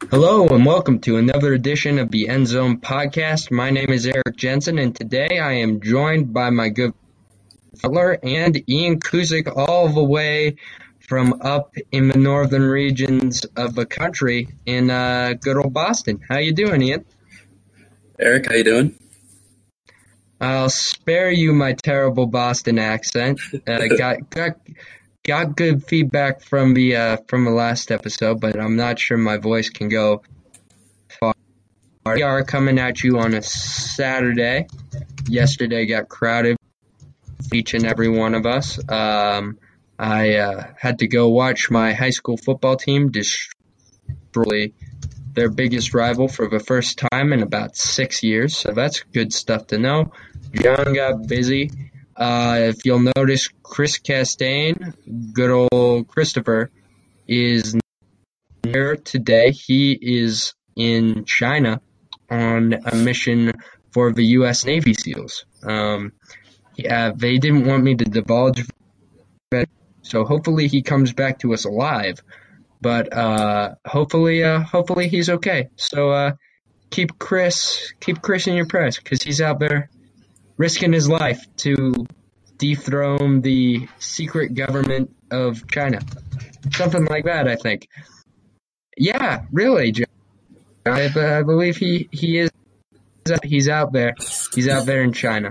Hello and welcome to another edition of the End Zone Podcast. My name is Eric Jensen, and today I am joined by my good Butler and Ian Kuzik, all the way from up in the northern regions of the country in good old Boston. How you doing, Ian? Eric, how you doing? I'll spare you my terrible Boston accent. Got good feedback from the last episode, but I'm not sure my voice can go far. We are coming at you on a Saturday. Yesterday got crowded, each and every one of us. I had to go watch my high school football team destroy their biggest rival for the first time in about 6 years, so that's good stuff to know. John got busy. If you'll notice, Chris Castaigne, good old Christopher, is here today. He is in China on a mission for the U.S. Navy SEALs. They didn't want me to divulge, so hopefully he comes back to us alive. But hopefully he's okay. So keep Chris in your prayers, because he's out there risking his life to dethrone the secret government of China. Something like that, I think. Yeah, really, John. I believe he is. He's out there. He's out there in China.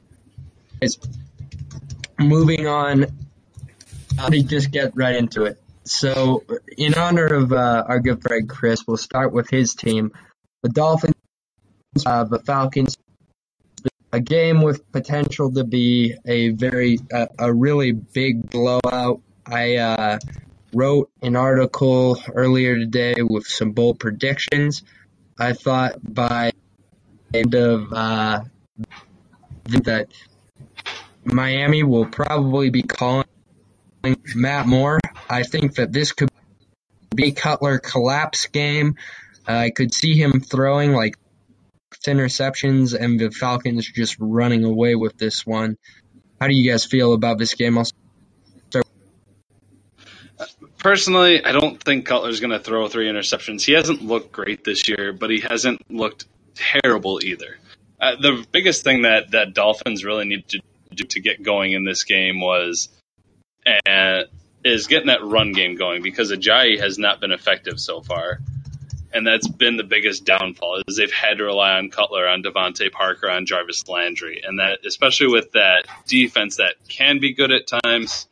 Moving on, let me just get right into it. So, in honor of our good friend Chris, we'll start with his team. The Dolphins, the Falcons, a game with potential to be a really big blowout. I wrote an article earlier today with some bold predictions. I thought by the end of that Miami will probably be calling Matt Moore. I think that this could be a Cutler collapse game. I could see him throwing like interceptions and the Falcons just running away with this one. How do you guys feel about this game? Personally, I don't think Cutler's going to throw 3 interceptions. He hasn't looked great this year, but he hasn't looked terrible either. The biggest thing that Dolphins really need to do to get going in this game is getting that run game going, because Ajayi has not been effective so far. And that's been the biggest downfall, is they've had to rely on Cutler, on Devontae Parker, on Jarvis Landry. And that, especially with that defense that can be good at times,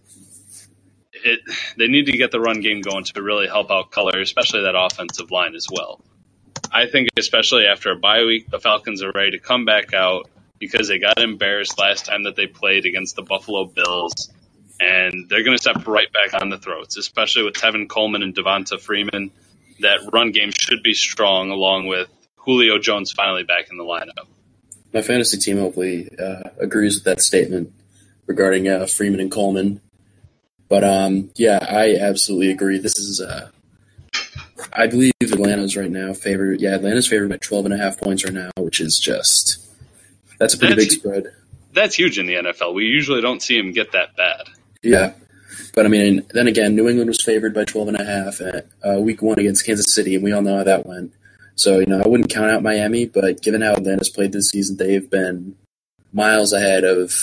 they need to get the run game going to really help out Cutler, especially that offensive line as well. I think especially after a bye week, the Falcons are ready to come back out, because they got embarrassed last time that they played against the Buffalo Bills. And they're going to step right back on the throats, especially with Tevin Coleman and Devonta Freeman. That run game should be strong, along with Julio Jones finally back in the lineup. My fantasy team hopefully agrees with that statement regarding Freeman and Coleman. But, yeah, I absolutely agree. This is I believe Atlanta's right now favored. Yeah, Atlanta's favored by 12.5 points right now, which is just – that's a pretty big spread. That's huge in the NFL. We usually don't see them get that bad. Yeah. But, I mean, then again, New England was favored by 12.5 at week 1 against Kansas City, and we all know how that went. So, I wouldn't count out Miami, but given how Atlanta's played this season, they've been miles ahead of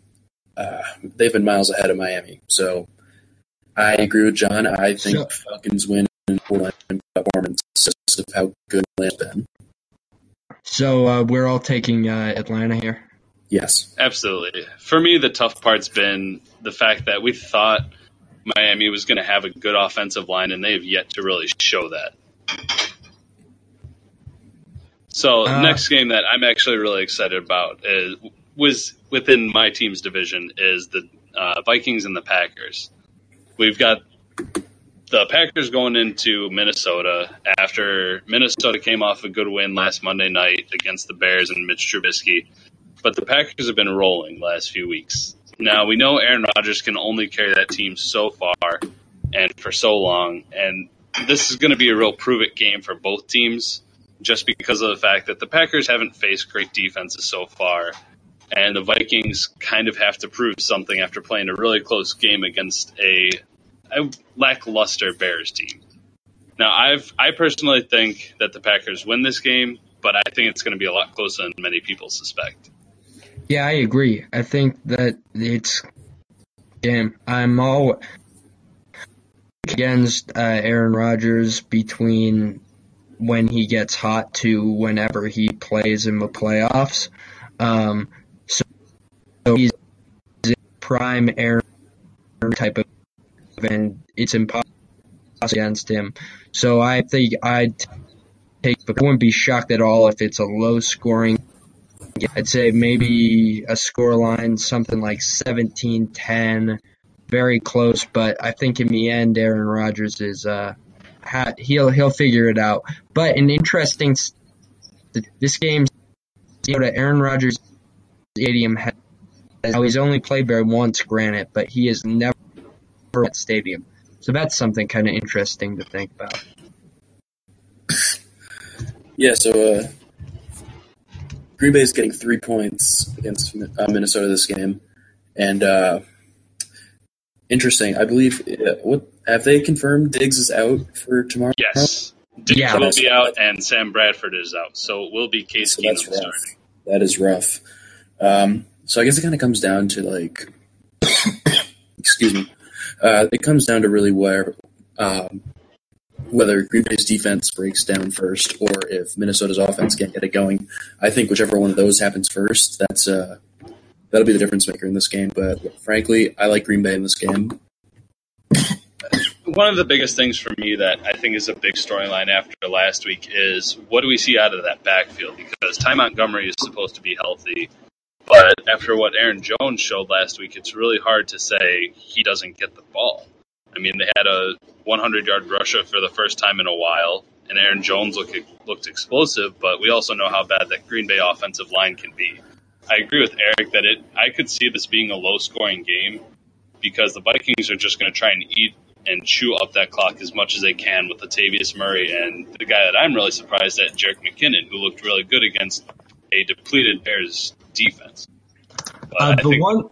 Miami. So, I agree with John. I think Falcons win in performance just of how good Atlanta's been. So, we're all taking Atlanta here? Yes. Absolutely. For me, the tough part's been the fact that we thought Miami was going to have a good offensive line, and they have yet to really show that. So next game that I'm actually really excited about was within my team's division is the Vikings and the Packers. We've got the Packers going into Minnesota after Minnesota came off a good win last Monday night against the Bears and Mitch Trubisky. But the Packers have been rolling the last few weeks. Now, we know Aaron Rodgers can only carry that team so far and for so long, and this is going to be a real prove-it game for both teams, just because of the fact that the Packers haven't faced great defenses so far, and the Vikings kind of have to prove something after playing a really close game against a lackluster Bears team. Now, I personally think that the Packers win this game, but I think it's going to be a lot closer than many people suspect. Yeah, I agree. I think that I'm all against Aaron Rodgers between when he gets hot to whenever he plays in the playoffs. So he's a prime Aaron type of, and it's impossible against him. So I think I wouldn't be shocked at all if it's a low scoring. I'd say maybe a score line, something like 17-10, very close. But I think in the end, Aaron Rodgers is he'll figure it out. But an interesting, this game, to Aaron Rodgers Stadium he's only played there once, granted, but he has never at that stadium. So that's something kind of interesting to think about. Yeah, so Green Bay is getting 3 points against Minnesota this game. And interesting, I believe, what have they confirmed Diggs is out for tomorrow? Yes. Diggs will be out, and Sam Bradford is out. So it will be Case Keenum starting. That is rough. So I guess it kind of comes down to, like, excuse me, it comes down to really whether Green Bay's defense breaks down first or if Minnesota's offense can't get it going. I think whichever one of those happens first, that'll be the difference maker in this game. But frankly, I like Green Bay in this game. One of the biggest things for me that I think is a big storyline after last week is what do we see out of that backfield? Because Ty Montgomery is supposed to be healthy, but after what Aaron Jones showed last week, it's really hard to say he doesn't get the ball. I mean, they had a 100-yard rusher for the first time in a while, and Aaron Jones looked explosive, but we also know how bad that Green Bay offensive line can be. I agree with Eric that I could see this being a low-scoring game because the Vikings are just going to try and eat and chew up that clock as much as they can with Latavius Murray and the guy that I'm really surprised at, Jerick McKinnon, who looked really good against a depleted Bears defense. The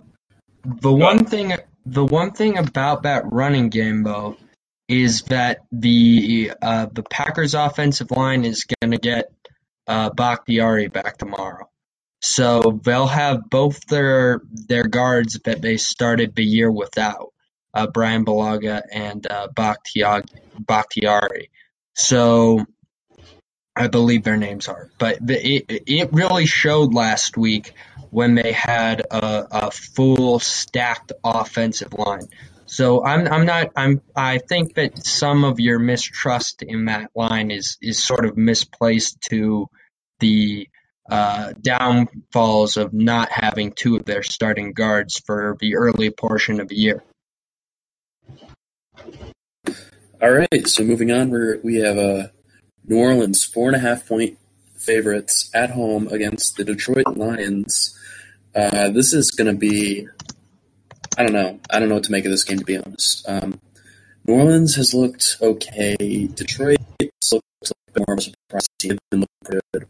one thing about that running game, though, is that the Packers' offensive line is going to get Bakhtiari back tomorrow. So they'll have both their guards that they started the year without, Brian Bulaga and Bakhtiari. So I believe their names are. But it really showed last week when they had a full stacked offensive line. So I think that some of your mistrust in that line is sort of misplaced to the downfalls of not having two of their starting guards for the early portion of the year. All right, so moving on, we have New Orleans 4.5-point favorites at home against the Detroit Lions. This is going to be, I don't know what to make of this game, to be honest. New Orleans has looked okay. Detroit looks like more of a surprise team. They've been looking good.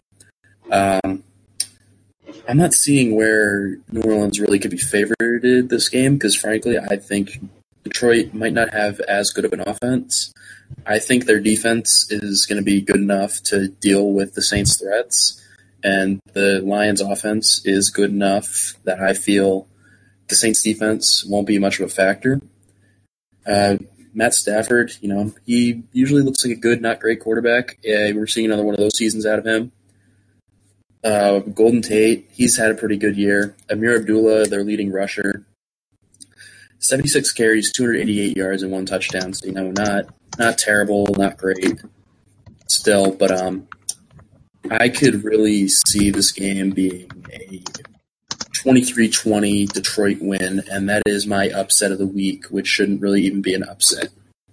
I'm not seeing where New Orleans really could be favored this game because, frankly, I think Detroit might not have as good of an offense. I think their defense is going to be good enough to deal with the Saints' threats, and the Lions' offense is good enough that I feel the Saints' defense won't be much of a factor. Matt Stafford, he usually looks like a good, not great quarterback. We're seeing another one of those seasons out of him. Golden Tate, he's had a pretty good year. Amir Abdullah, their leading rusher, 76 carries, 288 yards, and 1 touchdown. So, not terrible, not great still, but I could really see this game being a 23-20 Detroit win, and that is my upset of the week, which shouldn't really even be an upset.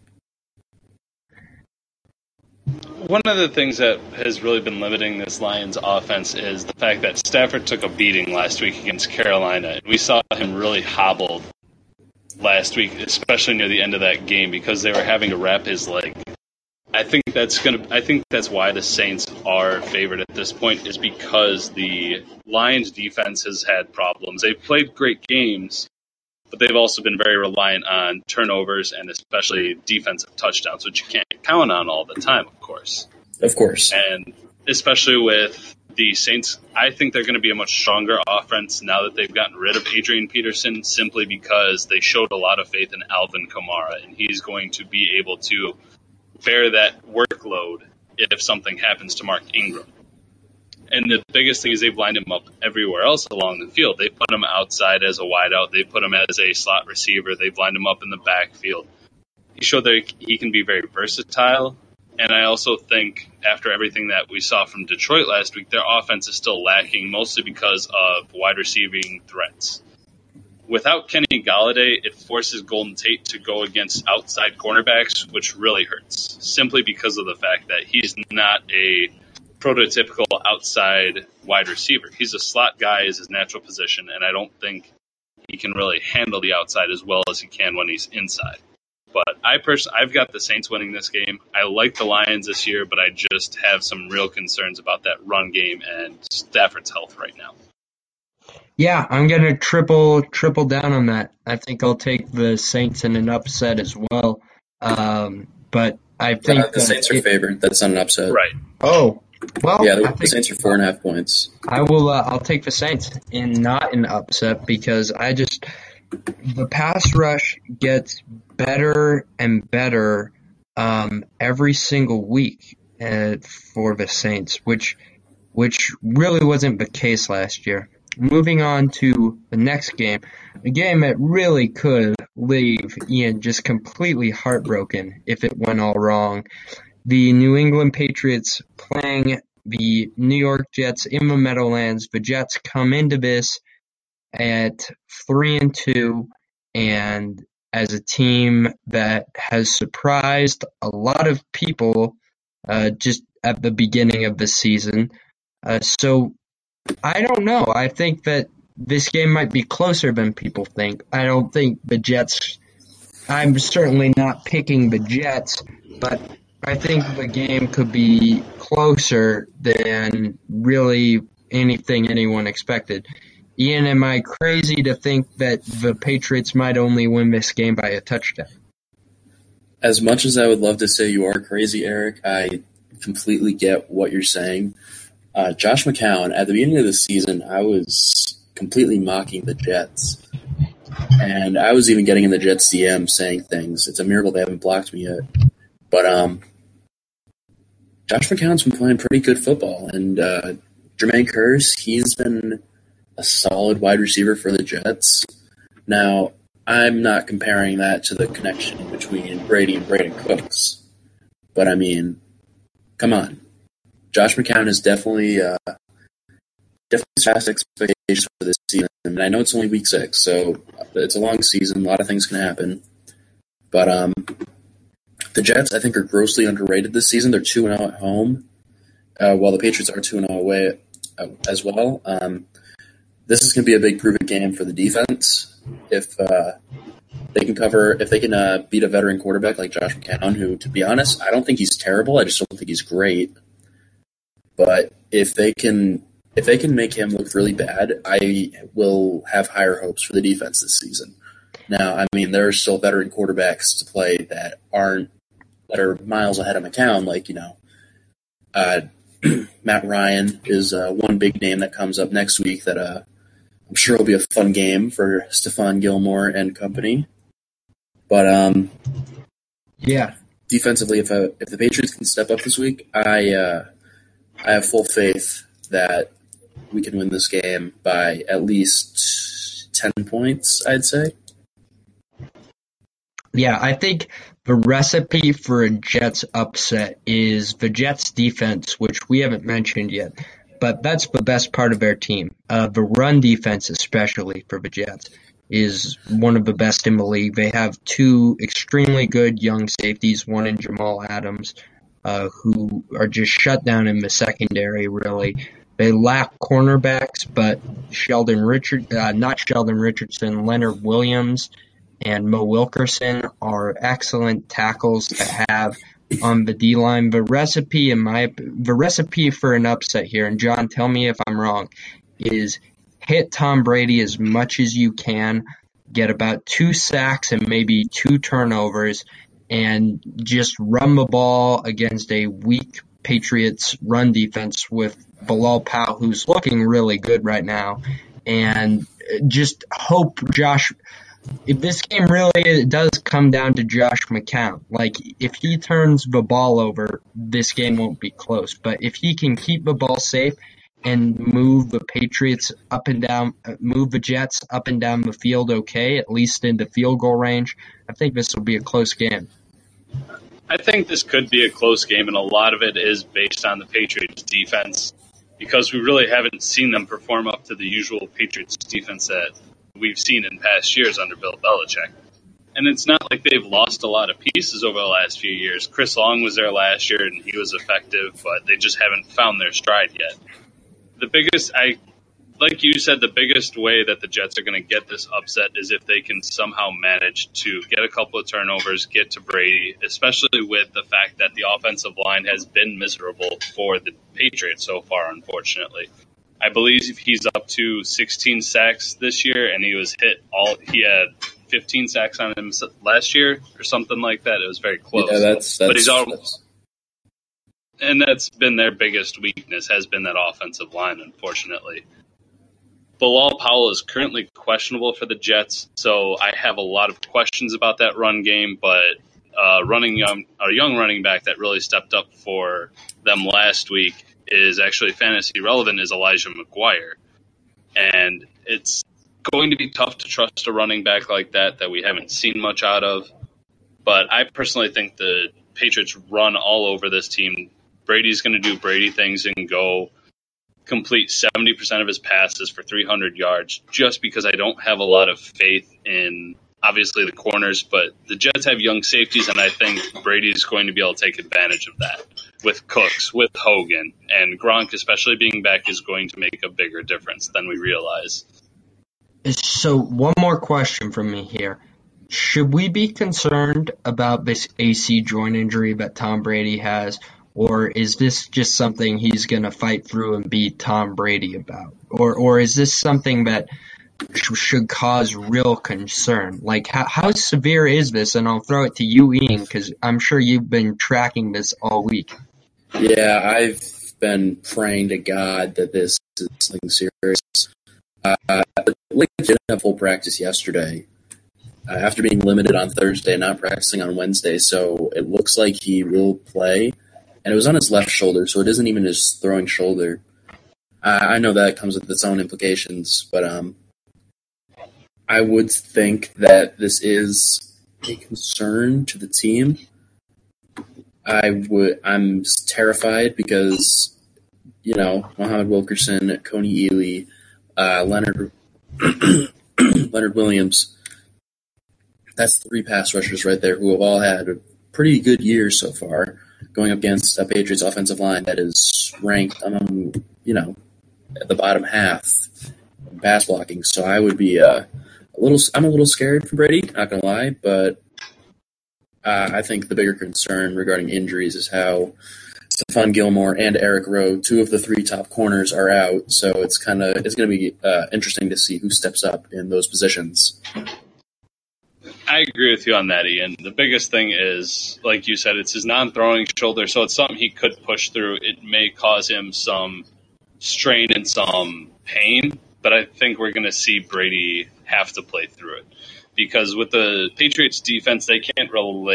One of the things that has really been limiting this Lions offense is the fact that Stafford took a beating last week against Carolina. We saw him really hobbled last week, especially near the end of that game, because they were having to wrap his leg. I think that's why the Saints are favored at this point, is because the Lions defense has had problems. They've played great games, but they've also been very reliant on turnovers and especially defensive touchdowns, which you can't count on all the time, of course. Of course. And especially with the Saints, I think they're going to be a much stronger offense now that they've gotten rid of Adrian Peterson, simply because they showed a lot of faith in Alvin Kamara, and he's going to be able to bear that workload if something happens to Mark Ingram. And the biggest thing is they've lined him up everywhere else along the field. They put him outside as a wideout. They put him as a slot receiver. They've lined him up in the backfield. He showed that he can be very versatile. And I also think after everything that we saw from Detroit last week, their offense is still lacking, mostly because of wide receiving threats. Without Kenny Golladay, it forces Golden Tate to go against outside cornerbacks, which really hurts, simply because of the fact that he's not a prototypical outside wide receiver. He's a slot guy, is his natural position, and I don't think he can really handle the outside as well as he can when he's inside. But I've got the Saints winning this game. I like the Lions this year, but I just have some real concerns about that run game and Stafford's health right now. Yeah, I'm going to triple down on that. I think I'll take the Saints in an upset as well. But I think the Saints are favored. That's not an upset. Right. Oh, well. Yeah, the Saints are 4.5 points. I will. I'll take the Saints in not an upset because the pass rush gets better and better every single week for the Saints, which really wasn't the case last year. Moving on to the next game, a game that really could leave Ian just completely heartbroken if it went all wrong. The New England Patriots playing the New York Jets in the Meadowlands. The Jets come into this at 3-2, and as a team that has surprised a lot of people just at the beginning of the season. So I don't know. I think that this game might be closer than people think. I don't think the Jets – I'm certainly not picking the Jets, but I think the game could be closer than really anything anyone expected. Ian, am I crazy to think that the Patriots might only win this game by a touchdown? As much as I would love to say you are crazy, Eric, I completely get what you're saying. Josh McCown, at the beginning of the season, I was completely mocking the Jets. And I was even getting in the Jets DM saying things. It's a miracle they haven't blocked me yet. But Josh McCown's been playing pretty good football. And Jermaine Kearse, he's been a solid wide receiver for the Jets. Now, I'm not comparing that to the connection between Brady and Brandon Cooks. But, I mean, come on. Josh McCown is definitely surpassed expectations for this season. And I know it's only week 6, so it's a long season. A lot of things can happen. But the Jets, I think, are grossly underrated this season. They're 2-0 at home, while the Patriots are 2-0 away as well. This is going to be a big prove-it game for the defense. If they can beat a veteran quarterback like Josh McCown, who, to be honest, I don't think he's terrible. I just don't think he's great. But if they can make him look really bad, I will have higher hopes for the defense this season. Now, I mean, there are still veteran quarterbacks to play that are miles ahead of McCown. Like, Matt Ryan is one big name that comes up next week that I'm sure will be a fun game for Stephon Gilmore and company. But yeah, defensively, if the Patriots can step up this week, I have full faith that we can win this game by at least 10 points, I'd say. Yeah, I think the recipe for a Jets upset is the Jets defense, which we haven't mentioned yet, but that's the best part of their team. The run defense, especially for the Jets, is one of the best in the league. They have 2 extremely good young safeties, one in Jamal Adams, who are just shut down in the secondary, really. They lack cornerbacks, but not Sheldon Richardson, Leonard Williams, and Mo Wilkerson are excellent tackles to have on the D-line. The recipe for an upset here, and John, tell me if I'm wrong, is hit Tom Brady as much as you can. get about 2 sacks and maybe 2 turnovers, and just run the ball against a weak Patriots run defense with Bilal Powell, who's looking really good right now, and just hope if this game really does come down to Josh McCown, like if he turns the ball over, this game won't be close. But if he can keep the ball safe and move the Patriots up and down, move the Jets up and down the field okay, at least into field goal range, I think this will be a close game. I think this could be a close game, and a lot of it is based on the Patriots' defense, because we really haven't seen them perform up to the usual Patriots defense that we've seen in past years under Bill Belichick. And it's not like they've lost a lot of pieces over the last few years. Chris Long was there last year, and he was effective, but they just haven't found their stride yet. Like you said, the biggest way that the Jets are going to get this upset is if they can somehow manage to get a couple of turnovers, get to Brady, especially with the fact that the offensive line has been miserable for the Patriots so far, unfortunately. I believe he's up to 16 sacks this year, and he had 15 sacks on him last year or something like that. It was very close. Yeah, and that's been their biggest weakness, has been that offensive line, unfortunately. Bilal Powell is currently questionable for the Jets, so I have a lot of questions about that run game, but a young running back that really stepped up for them last week is actually fantasy relevant, is Elijah McGuire. And it's going to be tough to trust a running back like that we haven't seen much out of. But I personally think the Patriots run all over this team. Brady's going to do Brady things and go complete 70% of his passes for 300 yards, just because I don't have a lot of faith in, obviously, the corners, but the Jets have young safeties, and I think Brady's going to be able to take advantage of that with Cooks, with Hogan, and Gronk, especially being back, is going to make a bigger difference than we realize. So one more question from me here. Should we be concerned about this AC joint injury that Tom Brady has, or is this just something he's going to fight through and beat Tom Brady about? Or is this something that should cause real concern? Like, how severe is this? And I'll throw it to you, Ian, because I'm sure you've been tracking this all week. Yeah, I've been praying to God that this is something serious. Link didn't have full practice yesterday after being limited on Thursday and not practicing on Wednesday, so it looks like he will play. And it was on his left shoulder, so it isn't even his throwing shoulder. I know that comes with its own implications, but I would think that this is a concern to the team. I'm terrified because, Muhammad Wilkerson, Coney Ealy, Leonard Williams, that's 3 pass rushers right there who have all had a pretty good year so far, going up against a Patriots offensive line that is ranked among, at the bottom half in pass blocking. So I would be I'm a little scared for Brady, not gonna lie, but I think the bigger concern regarding injuries is how Stephon Gilmore and Eric Rowe, 2 of the 3 top corners, are out. So it's going to be interesting to see who steps up in those positions. I agree with you on that, Ian. The biggest thing is, like you said, it's his non-throwing shoulder, so it's something he could push through. It may cause him some strain and some pain, but I think we're going to see Brady have to play through it. Because with the Patriots defense, they can't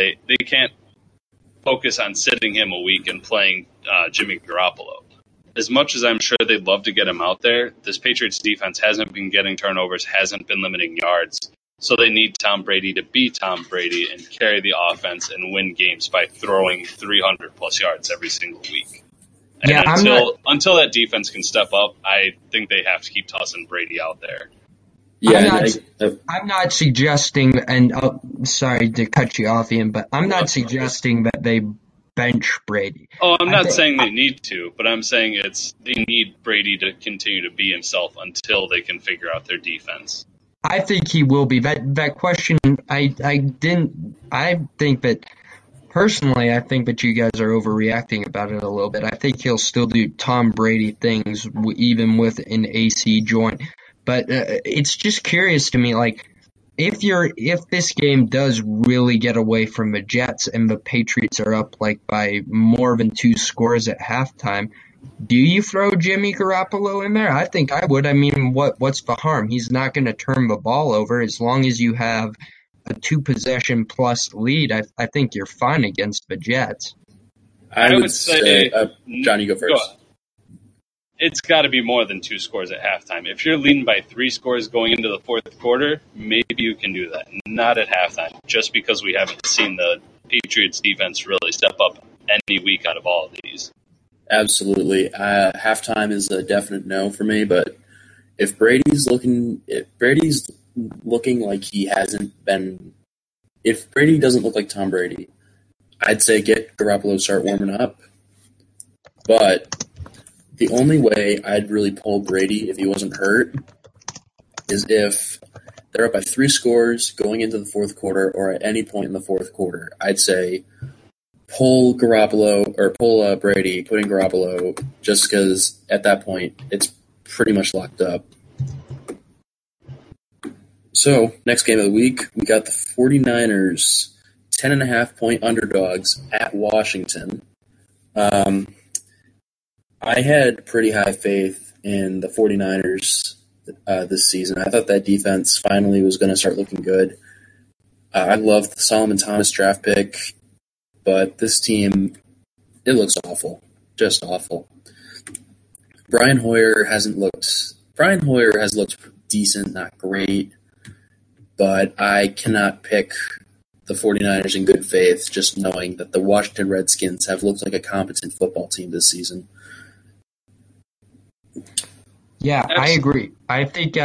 focus on sitting him a week and playing Jimmy Garoppolo. As much as I'm sure they'd love to get him out there, this Patriots defense hasn't been getting turnovers, hasn't been limiting yards. So they need Tom Brady to be Tom Brady and carry the offense and win games by throwing 300-plus yards every single week. And until that defense can step up, I think they have to keep tossing Brady out there. Yeah, I'm not suggesting, and sorry to cut you off, Ian, but I'm not suggesting that they bench Brady. Oh, I'm not saying they need to, but I'm saying they need Brady to continue to be himself until they can figure out their defense. I think he will be. That question, I think that, personally, I think that you guys are overreacting about it a little bit. I think he'll still do Tom Brady things, even with an AC joint. But it's just curious to me, like, if this game does really get away from the Jets and the Patriots are up like by more than 2 scores at halftime, do you throw Jimmy Garoppolo in there? I think I would. I mean, what's the harm? He's not going to turn the ball over as long as you have a 2-possession plus lead. I think you're fine against the Jets. I would say John, you go first. Go It's got to be more than 2 scores at halftime. If you're leading by 3 scores going into the fourth quarter, maybe you can do that. Not at halftime, just because we haven't seen the Patriots defense really step up any week out of all of these. Absolutely. Halftime is a definite no for me, but if Brady's looking like he hasn't been, if Brady doesn't look like Tom Brady, I'd say get Garoppolo, start warming up. But the only way I'd really pull Brady if he wasn't hurt is if they're up by 3 scores going into the fourth quarter or at any point in the fourth quarter. I'd say pull Garoppolo or pull Brady, put in Garoppolo, just because at that point it's pretty much locked up. So, next game of the week, we got the 49ers 10.5-point underdogs at Washington. I had pretty high faith in the 49ers this season. I thought that defense finally was going to start looking good. I loved the Solomon Thomas draft pick, but this team, it looks awful. Just awful. Brian Hoyer has looked decent, not great, but I cannot pick the 49ers in good faith, just knowing that the Washington Redskins have looked like a competent football team this season. Yeah, I agree. I think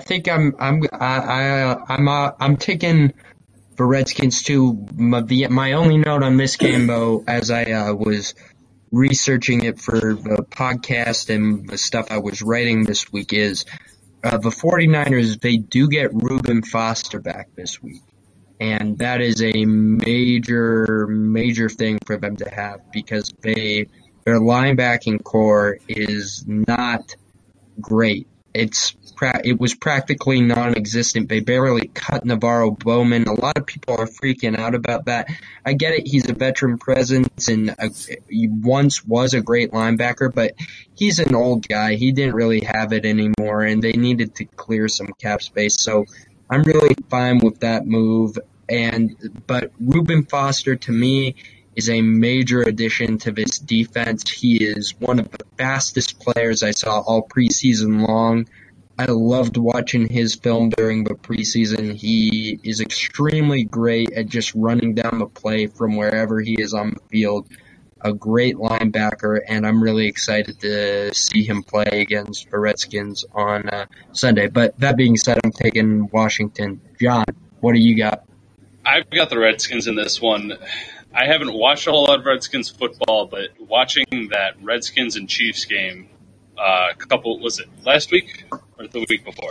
I'm taking the Redskins too. My only note on this game, though, as I was researching it for the podcast and the stuff I was writing this week, is the 49ers, they do get Reuben Foster back this week. And that is a major, major thing for them to have because their linebacking core is not great. It was practically non-existent. They barely cut Navarro Bowman. A lot of people are freaking out about that. I get it. He's a veteran presence and he once was a great linebacker, but he's an old guy. He didn't really have it anymore, and they needed to clear some cap space. So I'm really fine with that move. But Reuben Foster, to me, is a major addition to this defense. He is one of the fastest players I saw all preseason long. I loved watching his film during the preseason. He is extremely great at just running down the play from wherever he is on the field. A great linebacker, and I'm really excited to see him play against the Redskins on Sunday. But that being said, I'm taking Washington. John, what do you got? I've got the Redskins in this one. I haven't watched a whole lot of Redskins football, but watching that Redskins and Chiefs game, was it last week or the week before?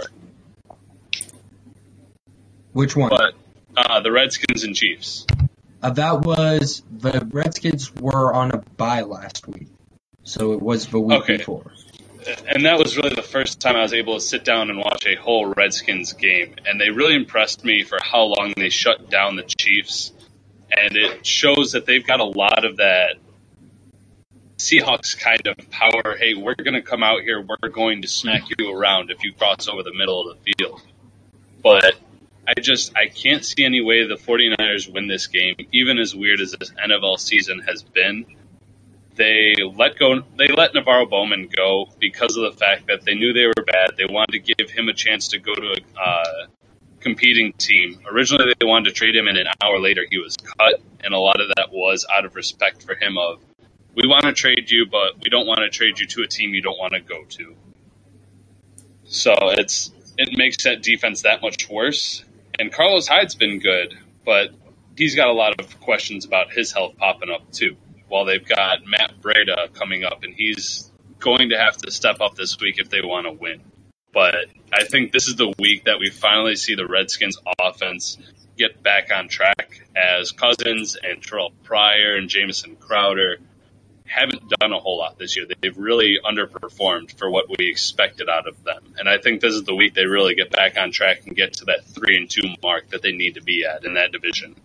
Which one? But the Redskins and Chiefs. The Redskins were on a bye last week, so it was the week before. And that was really the first time I was able to sit down and watch a whole Redskins game, and they really impressed me for how long they shut down the Chiefs. And it shows that they've got a lot of that Seahawks kind of power. Hey, we're going to come out here. We're going to smack you around if you cross over the middle of the field. But I can't see any way the 49ers win this game, even as weird as this NFL season has been. They let Navarro Bowman go because of the fact that they knew they were bad. They wanted to give him a chance to go to a competing team. Originally, they wanted to trade him, and an hour later, he was cut. And a lot of that was out of respect for him of, we want to trade you, but we don't want to trade you to a team you don't want to go to. So it makes that defense that much worse. And Carlos Hyde's been good, but he's got a lot of questions about his health popping up too. While they've got Matt Breida coming up, and he's going to have to step up this week if they want to win. But I think this is the week that we finally see the Redskins offense get back on track as Cousins and Terrell Pryor and Jamison Crowder haven't done a whole lot this year. They've really underperformed for what we expected out of them. And I think this is the week they really get back on track and get to that 3-2 mark that they need to be at in that division.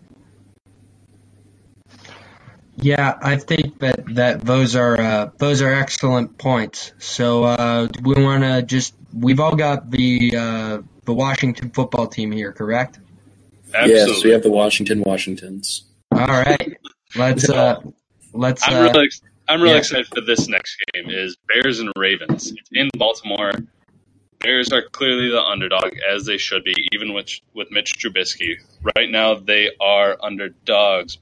Yeah, I think that those are excellent points. So we want to we've all got the Washington football team here, correct? Absolutely. Yes, we have the Washingtons. All right, let's. I'm really excited for this next game. Is Bears and Ravens. It's in Baltimore. Bears are clearly the underdog, as they should be, even with Mitch Trubisky. Right now, they are underdogs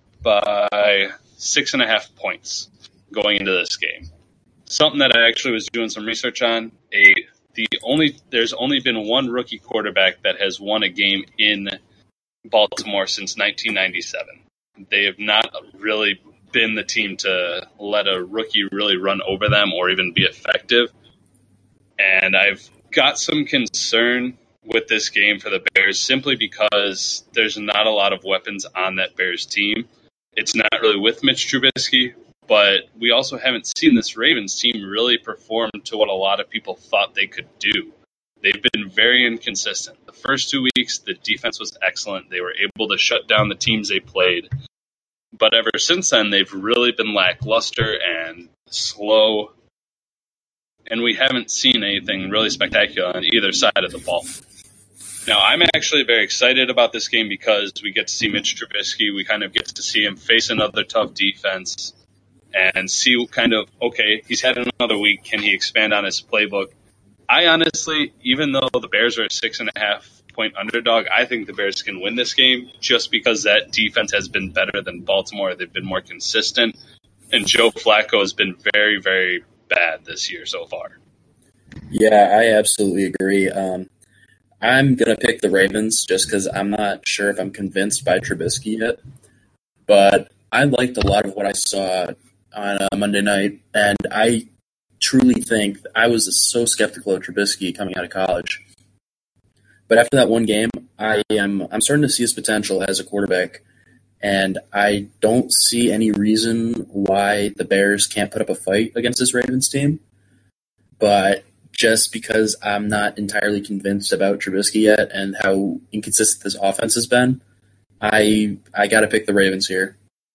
by 6.5 points going into this game. Something that I actually was doing some research on. There's only been one rookie quarterback that has won a game in Baltimore since 1997. They have not really been the team to let a rookie really run over them or even be effective. And I've got some concern with this game for the Bears simply because there's not a lot of weapons on that Bears team. It's not really with Mitch Trubisky, but we also haven't seen this Ravens team really perform to what a lot of people thought they could do. They've been very inconsistent. The first 2 weeks, the defense was excellent. They were able to shut down the teams they played. But ever since then, they've really been lackluster and slow. And we haven't seen anything really spectacular on either side of the ball. Now, I'm actually very excited about this game because we get to see Mitch Trubisky. We kind of get to see him face another tough defense and see okay, he's had another week. Can he expand on his playbook? I honestly, even though the Bears are a 6.5-point underdog, I think the Bears can win this game just because that defense has been better than Baltimore. They've been more consistent. And Joe Flacco has been very, very bad this year so far. Yeah, I absolutely agree. I'm going to pick the Ravens just because I'm not sure if I'm convinced by Trubisky yet. But I liked a lot of what I saw on Monday night, and I truly think I was so skeptical of Trubisky coming out of college. But after that one game, I'm starting to see his potential as a quarterback, and I don't see any reason why the Bears can't put up a fight against this Ravens team. But just because I'm not entirely convinced about Trubisky yet and how inconsistent this offense has been, I got to pick the Ravens here.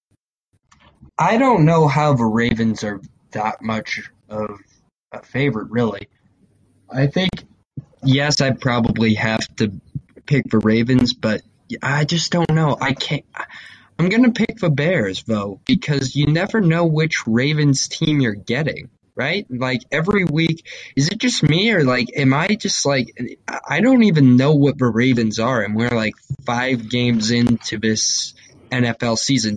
I don't know how the Ravens are that much of a favorite, really. I think, yes, I probably have to pick the Ravens, but I just don't know. I'm going to pick the Bears, though, because you never know which Ravens team you're getting, right? Like, every week, is it just me, or, like, am I just, like, I don't even know what the Ravens are, and we're, like, 5 games into this NFL season.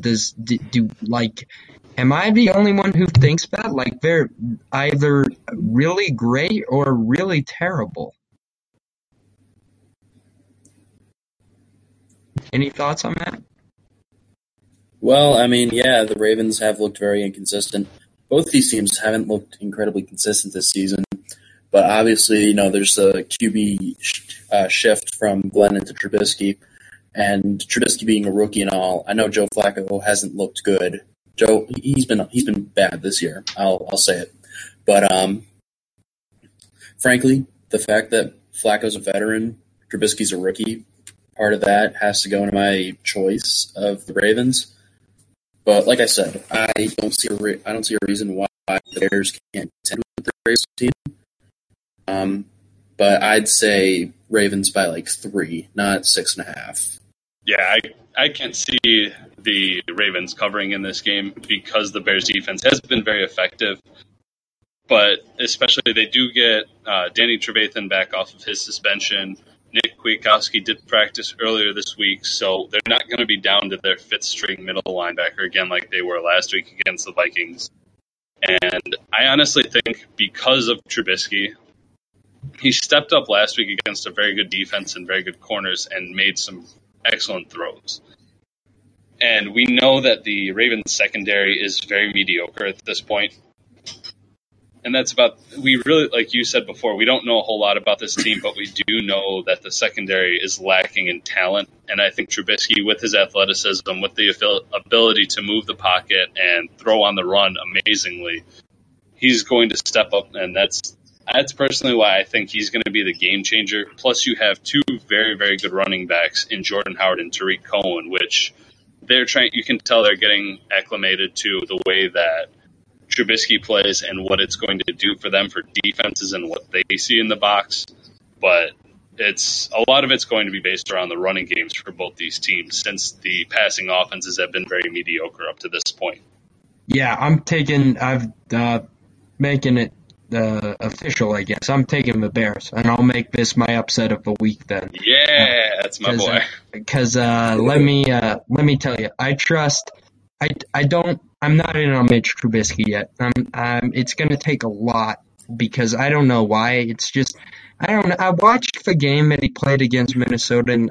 Am I the only one who thinks that? Like, they're either really great or really terrible. Any thoughts on that? Well, I mean, yeah, the Ravens have looked very inconsistent. Both these teams haven't looked incredibly consistent this season. But obviously, there's a QB shift from Glennon to Trubisky. And Trubisky being a rookie and all, I know Joe Flacco hasn't looked good. Joe, he's been bad this year. I'll say it. But frankly, the fact that Flacco's a veteran, Trubisky's a rookie, part of that has to go into my choice of the Ravens. But like I said, I don't see a reason why the Bears can't contend with the Ravens team. But I'd say Ravens by like 3, not 6.5. Yeah, I can't see the Ravens covering in this game because the Bears defense has been very effective. But especially they do get Danny Trevathan back off of his suspension. Nick Kwiatkowski did practice earlier this week, so they're not going to be down to their fifth-string middle linebacker again like they were last week against the Vikings. And I honestly think because of Trubisky, he stepped up last week against a very good defense and very good corners and made some excellent throws. And we know that the Ravens secondary is very mediocre at this point. And that's about, we really, like you said before, we don't know a whole lot about this team, but we do know that the secondary is lacking in talent. And I think Trubisky, with his athleticism, with the ability to move the pocket and throw on the run amazingly, he's going to step up. And that's personally why I think he's going to be the game changer. Plus, you have two very, very good running backs in Jordan Howard and Tariq Cohen, which you can tell they're getting acclimated to the way that Trubisky plays and what it's going to do for them for defenses and what they see in the box. But a lot of it's going to be based around the running games for both these teams, since the passing offenses have been very mediocre up to this point. Yeah, I'm making it official, I guess. I'm taking the Bears, and I'll make this my upset of the week then. Yeah, that's my boy. Because let me tell you, I'm not in on Mitch Trubisky yet. It's going to take a lot, because I don't know why. It's just, I don't know. I watched the game that he played against Minnesota, and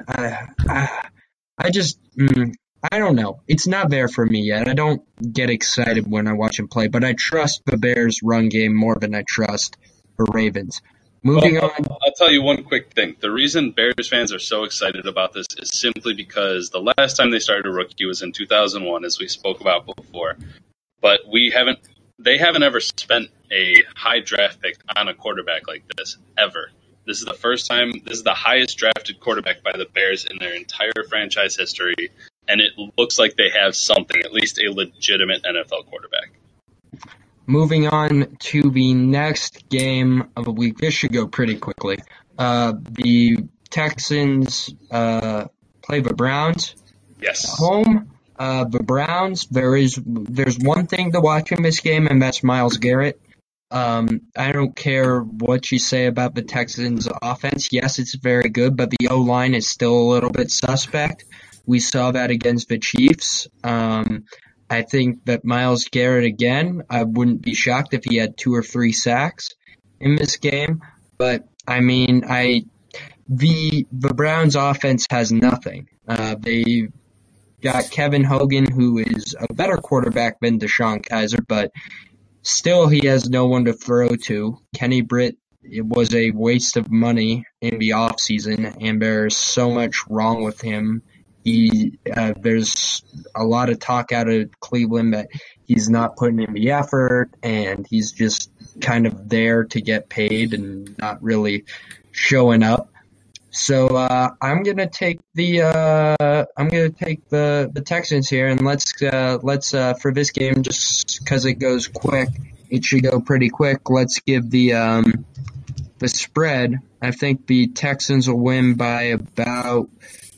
I don't know. It's not there for me yet. I don't get excited when I watch him play, but I trust the Bears' run game more than I trust the Ravens. Moving on. I'll tell you one quick thing. The reason Bears fans are so excited about this is simply because the last time they started a rookie was in 2001, as we spoke about before. But they haven't ever spent a high draft pick on a quarterback like this, ever. This is the first time. This is the highest drafted quarterback by the Bears in their entire franchise history. And it looks like they have something, at least a legitimate NFL quarterback. Moving on to the next game of the week. This should go pretty quickly. The Texans play the Browns. Yes. At home. The Browns, there's one thing to watch in this game, and that's Myles Garrett. I don't care what you say about the Texans' offense. Yes, it's very good, but the O-line is still a little bit suspect. We saw that against the Chiefs. I think that Myles Garrett, again, I wouldn't be shocked if he had 2 or 3 sacks in this game. But, I mean, the Browns' offense has nothing. They got Kevin Hogan, who is a better quarterback than Deshaun Kaiser, but still he has no one to throw to. Kenny Britt, it was a waste of money in the offseason, and there's so much wrong with him. There's a lot of talk out of Cleveland that he's not putting in the effort, and he's just kind of there to get paid and not really showing up. So I'm gonna take the Texans here, and let's for this game, just because it goes quick, it should go pretty quick. Let's give the spread. I think the Texans will win by about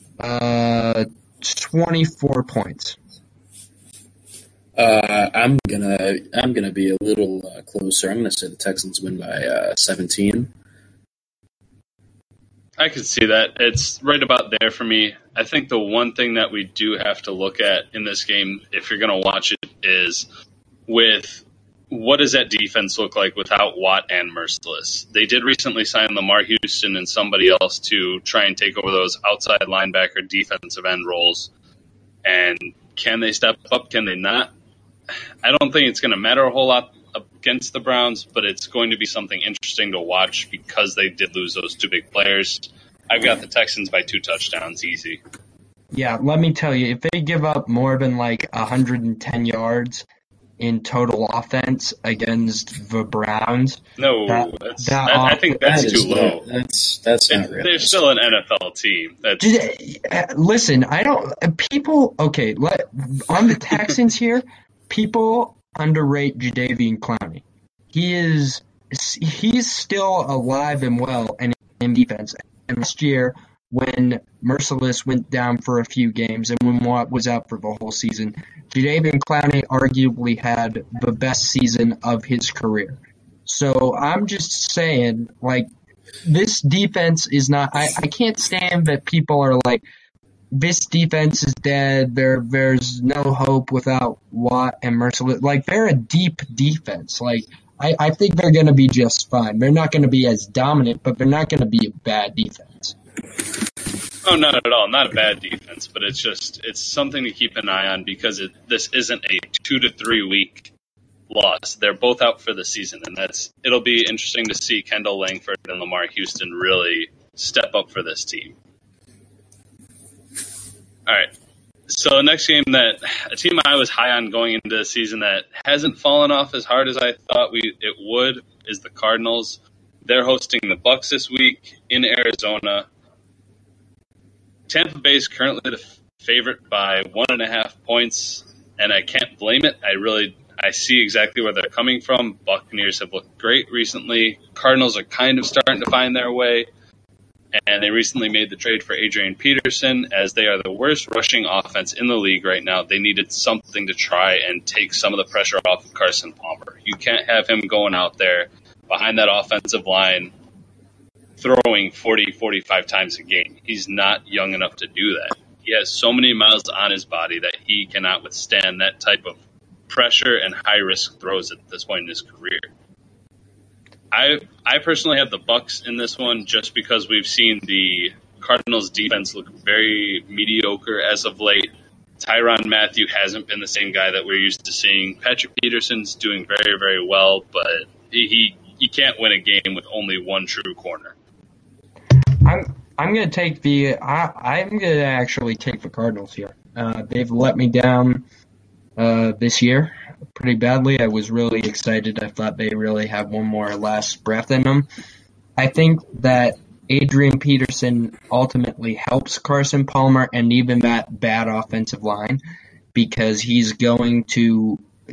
24 points. I'm gonna be a little closer. I'm gonna say the Texans win by 17. I could see that. It's right about there for me. I think the one thing that we do have to look at in this game, if you're going to watch it, is with what does that defense look like without Watt and Merciless? They did recently sign Lamar Houston and somebody else to try and take over those outside linebacker defensive end roles. And can they step up? Can they not? I don't think it's going to matter a whole lot against the Browns, but it's going to be something interesting to watch because they did lose those 2 big players. I've got the Texans by 2 touchdowns, easy. Yeah, let me tell you, if they give up more than 110 yards in total offense against the Browns, I think that's too low. That's not real. They're still an NFL team. Listen, on the Texans here, people underrate Jadeveon Clowney. He's still alive and well and in defense. And last year, when Merciless went down for a few games and when Watt was out for the whole season, Jadeveon Clowney arguably had the best season of his career. So I'm just saying, this defense is not – I can't stand that people are like, this defense is dead. There's no hope without Watt and Merciless. They're a deep defense. I think they're going to be just fine. They're not going to be as dominant, but they're not going to be a bad defense. Oh, not at all. Not a bad defense, but it's something to keep an eye on because this isn't a 2 to 3 week loss. They're both out for the season, and it'll be interesting to see Kendall Langford and Lamar Houston really step up for this team. All right. So the next game a team I was high on going into the season that hasn't fallen off as hard as I thought it would is the Cardinals. They're hosting the Bucs this week in Arizona. Tampa Bay is currently the favorite by 1.5 points, and I can't blame it. I see exactly where they're coming from. Buccaneers have looked great recently. Cardinals are kind of starting to find their way. And they recently made the trade for Adrian Peterson, as they are the worst rushing offense in the league right now. They needed something to try and take some of the pressure off of Carson Palmer. You can't have him going out there behind that offensive line throwing 40, 45 times a game. He's not young enough to do that. He has so many miles on his body that he cannot withstand that type of pressure and high-risk throws at this point in his career. I personally have the Bucs in this one just because we've seen the Cardinals defense look very mediocre as of late. Tyrann Mathieu hasn't been the same guy that we're used to seeing. Patrick Peterson's doing very, very well, but you can't win a game with only one true corner. I'm gonna take I'm gonna actually take the Cardinals here. They've let me down this year pretty badly. I was really excited. I thought they really had one more last breath in them. I think that Adrian Peterson ultimately helps Carson Palmer and even that bad offensive line because he's going to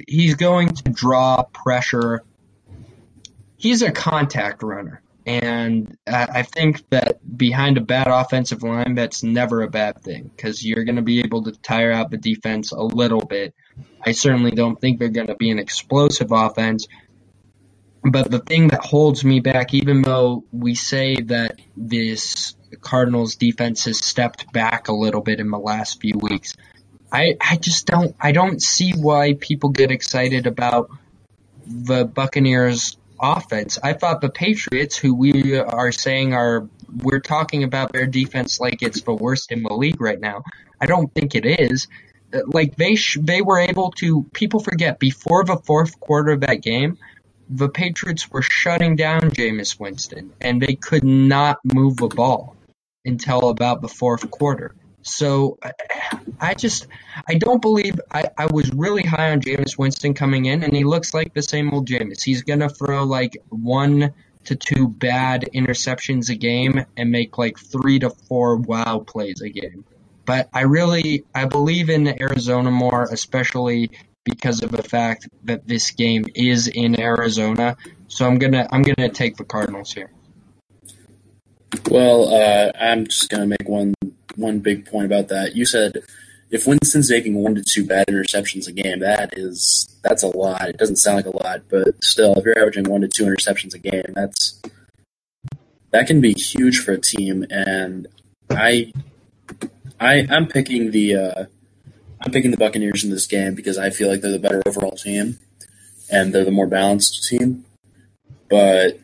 draw pressure. He's a contact runner. And I think that behind a bad offensive line, that's never a bad thing because you're going to be able to tire out the defense a little bit. I certainly don't think they're going to be an explosive offense. But the thing that holds me back, even though we say that this Cardinals defense has stepped back a little bit in the last few weeks, I don't see why people get excited about the Buccaneers offense. I thought the Patriots, who we are saying we're talking about their defense like it's the worst in the league right now. I don't think it is. Like they were able to. People forget before the fourth quarter of that game, the Patriots were shutting down Jameis Winston, and they could not move the ball until about the fourth quarter. So I don't believe I was really high on Jameis Winston coming in, and he looks like the same old Jameis. He's going to throw like 1 to 2 bad interceptions a game and make like 3 to 4 wow plays a game. But I believe in Arizona more, especially because of the fact that this game is in Arizona. So I'm gonna take the Cardinals here. Well, I'm just gonna make one big point about that. You said if Winston's making 1 to 2 bad interceptions a game, that's a lot. It doesn't sound like a lot, but still, if you're averaging 1 to 2 interceptions a game, that can be huge for a team. And I'm picking the Buccaneers in this game because I feel like they're the better overall team and they're the more balanced team. But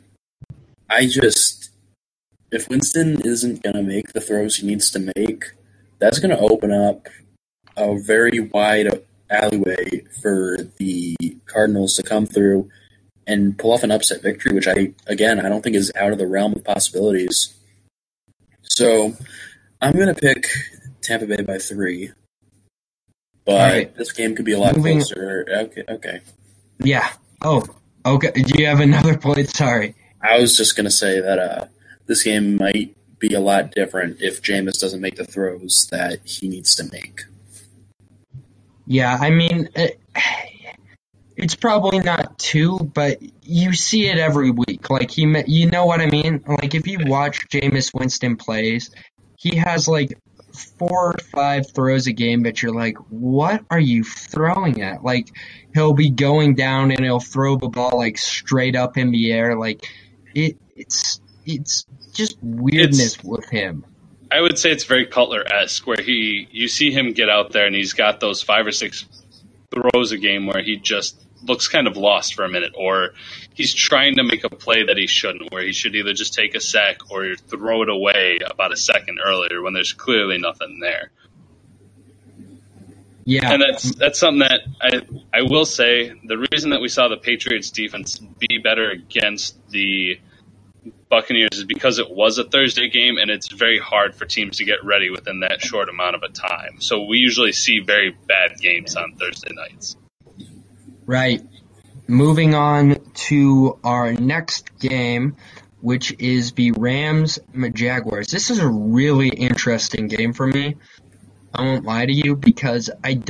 if Winston isn't going to make the throws he needs to make, that's going to open up a very wide alleyway for the Cardinals to come through and pull off an upset victory, which I don't think is out of the realm of possibilities. So I'm going to pick Tampa Bay by 3. But This game could be a lot closer. Okay. Yeah. Oh, okay. Do you have another point? Sorry. I was just going to say that this game might be a lot different if Jameis doesn't make the throws that he needs to make. Yeah, I mean, it's probably not 2, but you see it every week. Like, you know what I mean? Like, if you watch Jameis Winston plays, he has, like, 4 or 5 throws a game that you're like, what are you throwing at? Like, he'll be going down and he'll throw the ball, like, straight up in the air. Like, it's just weirdness with him. I would say it's very Cutler-esque, where you see him get out there and he's got those 5 or 6 throws a game where he just looks kind of lost for a minute, or he's trying to make a play that he shouldn't, where he should either just take a sack or throw it away about a second earlier when there's clearly nothing there. Yeah. And that's something that I will say, the reason that we saw the Patriots defense be better against the Buccaneers is because it was a Thursday game, and it's very hard for teams to get ready within that short amount of a time. So we usually see very bad games on Thursday nights. Right. Moving on to our next game, which is the Rams-Jaguars. This is a really interesting game for me. I won't lie to you, because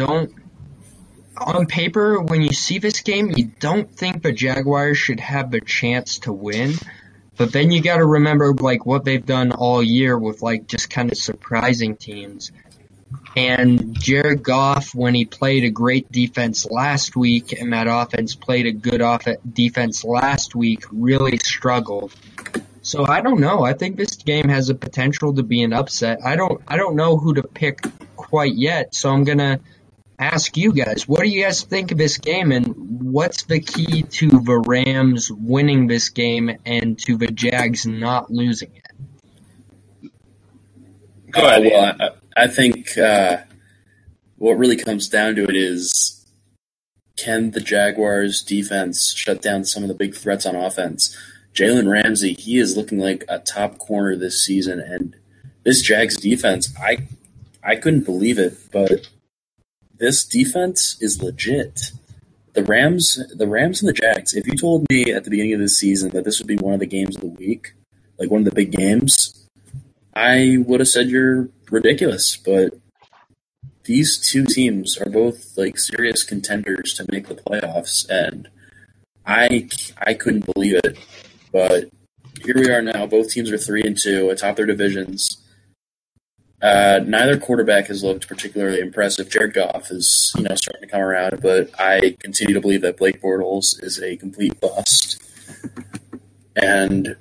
on paper, when you see this game, you don't think the Jaguars should have a chance to win. But then you got to remember what they've done all year with just kind of surprising teams. And Jared Goff, when he played a great defense last week, and that offense played a good defense last week, really struggled. So I don't know. I think this game has a potential to be an upset. I don't know who to pick quite yet. So I'm gonna ask you guys, what do you guys think of this game, and what's the key to the Rams winning this game and to the Jags not losing it? Go ahead. Well, I think what really comes down to it is, can the Jaguars' defense shut down some of the big threats on offense? Jalen Ramsey, he is looking like a top corner this season, and this Jags defense, I couldn't believe it, but this defense is legit. The Rams and the Jags, if you told me at the beginning of this season that this would be one of the games of the week, like one of the big games, I would have said you're ridiculous. But these two teams are both serious contenders to make the playoffs, and I couldn't believe it. But here we are now. Both teams are 3-2 atop their divisions. Neither quarterback has looked particularly impressive. Jared Goff is, starting to come around, but I continue to believe that Blake Bortles is a complete bust. And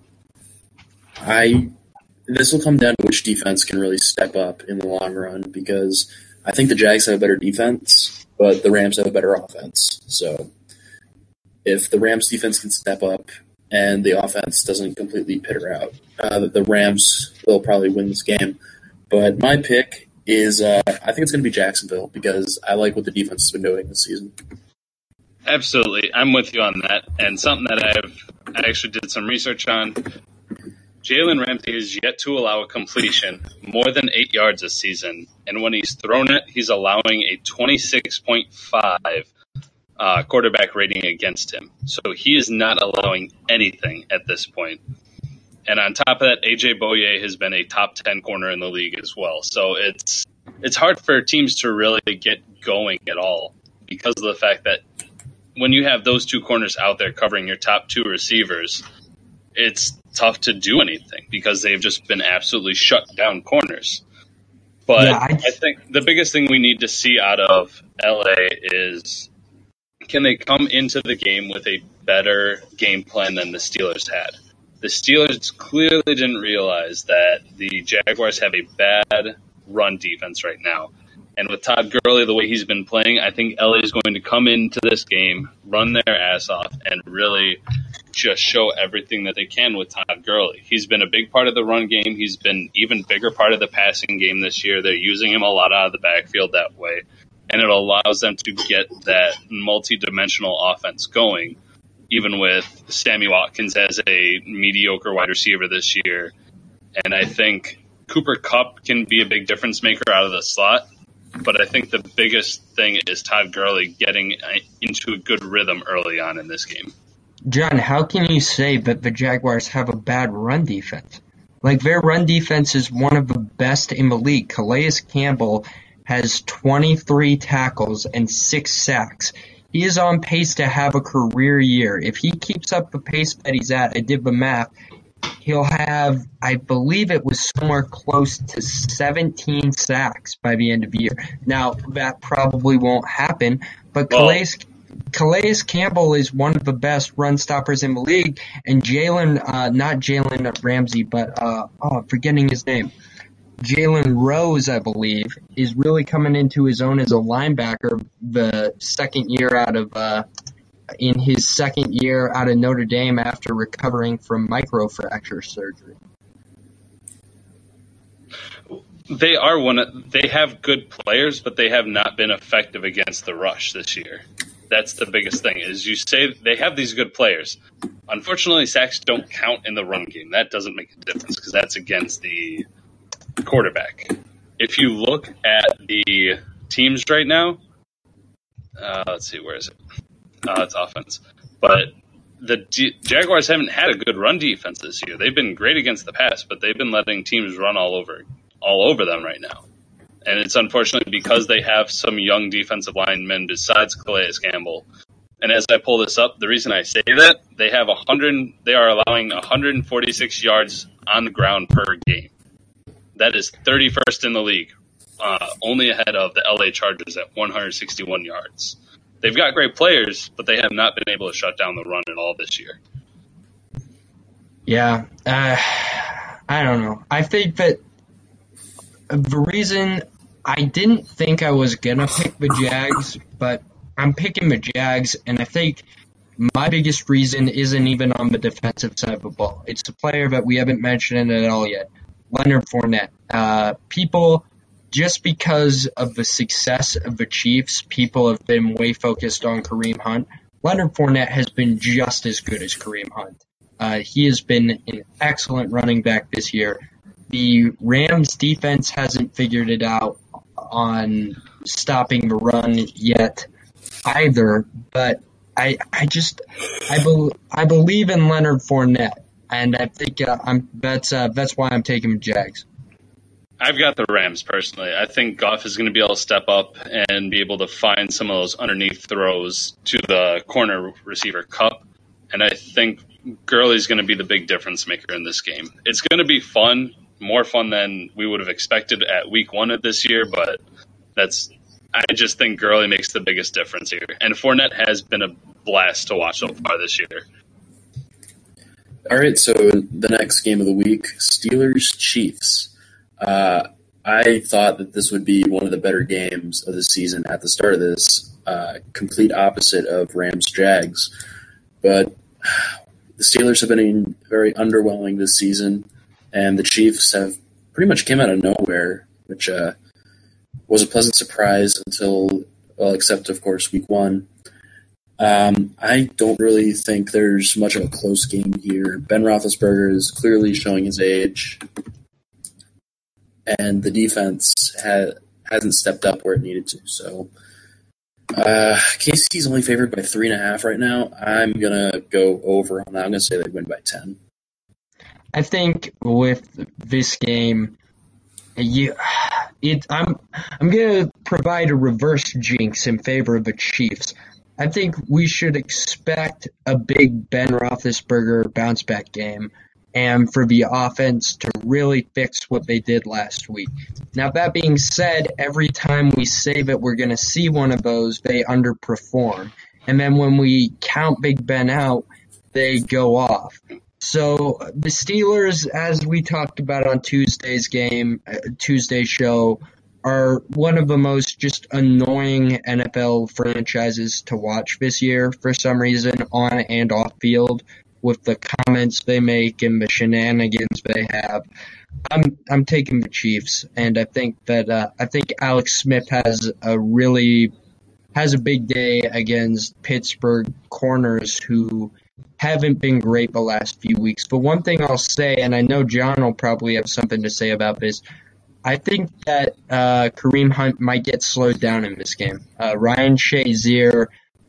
this will come down to which defense can really step up in the long run, because I think the Jags have a better defense, but the Rams have a better offense. So if the Rams defense can step up and the offense doesn't completely peter out, the Rams will probably win this game. But my pick is I think it's going to be Jacksonville, because I like what the defense has been doing this season. Absolutely. I'm with you on that. And something that I actually did some research on, Jalen Ramsey is yet to allow a completion more than 8 yards this season. And when he's thrown it, he's allowing a 26.5 quarterback rating against him. So he is not allowing anything at this point. And on top of that, A.J. Bouye has been a top 10 corner in the league as well. So it's hard for teams to really get going at all, because of the fact that when you have those two corners out there covering your top two receivers, it's tough to do anything because they've just been absolutely shut down corners. But yeah, I think the biggest thing we need to see out of LA is, can they come into the game with a better game plan than the Steelers had? The Steelers clearly didn't realize that the Jaguars have a bad run defense right now. And with Todd Gurley, the way he's been playing, I think LA is going to come into this game, run their ass off, and really just show everything that they can with Todd Gurley. He's been a big part of the run game. He's been even bigger part of the passing game this year. They're using him a lot out of the backfield that way. And it allows them to get that multi-dimensional offense going, even with Sammy Watkins as a mediocre wide receiver this year. And I think Cooper Kupp can be a big difference maker out of the slot. But I think the biggest thing is Todd Gurley getting into a good rhythm early on in this game. John, how can you say that the Jaguars have a bad run defense? Their run defense is one of the best in the league. Calais Campbell has 23 tackles and 6 sacks. He is on pace to have a career year. If he keeps up the pace that he's at, I did the math, he'll have, I believe it was somewhere close to 17 sacks by the end of the year. Now, that probably won't happen, but Calais Campbell is one of the best run stoppers in the league, and not Jalen Ramsey, but forgetting his name, Jalen Rose, I believe, is really coming into his own as a linebacker in his second year out of Notre Dame after recovering from microfracture surgery. They have good players, but they have not been effective against the rush this year. That's the biggest thing. Is you say they have these good players. Unfortunately, sacks don't count in the run game. That doesn't make a difference because that's against the quarterback. If you look at the teams right now, let's see, where is it? It's offense. But the Jaguars haven't had a good run defense this year. They've been great against the pass, but they've been letting teams run all over them right now. And it's unfortunately because they have some young defensive linemen besides Calais Campbell. And as I pull this up, the reason I say that, they are allowing 146 yards on the ground per game. That is 31st in the league, only ahead of the LA Chargers at 161 yards. They've got great players, but they have not been able to shut down the run at all this year. Yeah, I don't know. I think that the reason I didn't think I was going to pick the Jags, but I'm picking the Jags, and I think my biggest reason isn't even on the defensive side of the ball. It's a player that we haven't mentioned at all yet, Leonard Fournette. People, just because of the success of the Chiefs, people have been way focused on Kareem Hunt. Leonard Fournette has been just as good as Kareem Hunt. He has been an excellent running back this year. The Rams defense hasn't figured it out on stopping the run yet either, but I believe in Leonard Fournette, and I think that's why I'm taking the Jags. I've got the Rams personally. I think Goff is going to be able to step up and be able to find some of those underneath throws to the corner receiver Kupp, and I think Gurley's going to be the big difference maker in this game. It's going to be fun. More fun than we would have expected at week 1 of this year, but I just think Gurley makes the biggest difference here. And Fournette has been a blast to watch so far this year. All right, so the next game of the week, Steelers-Chiefs. I thought that this would be one of the better games of the season at the start of this, complete opposite of Rams-Jags. But the Steelers have been very underwhelming this season. And the Chiefs have pretty much came out of nowhere, which was a pleasant surprise except, of course, week 1. I don't really think there's much of a close game here. Ben Roethlisberger is clearly showing his age, and the defense hasn't stepped up where it needed to. So KC's only favored by 3.5 right now. I'm going to go over on that. I'm going to say they win by 10. I think with this game, I'm going to provide a reverse jinx in favor of the Chiefs. I think we should expect a big Ben Roethlisberger bounce-back game and for the offense to really fix what they did last week. Now, that being said, every time we say that we're going to see one of those, they underperform. And then when we count Big Ben out, they go off. So the Steelers, as we talked about on Tuesday's show, are one of the most just annoying NFL franchises to watch this year for some reason, on and off field, with the comments they make and the shenanigans they have. I'm taking the Chiefs, and I think that Alex Smith has a big day against Pittsburgh corners who haven't been great the last few weeks. But one thing I'll say, and I know John will probably have something to say about this, I think that Kareem Hunt might get slowed down in this game. Ryan Shazier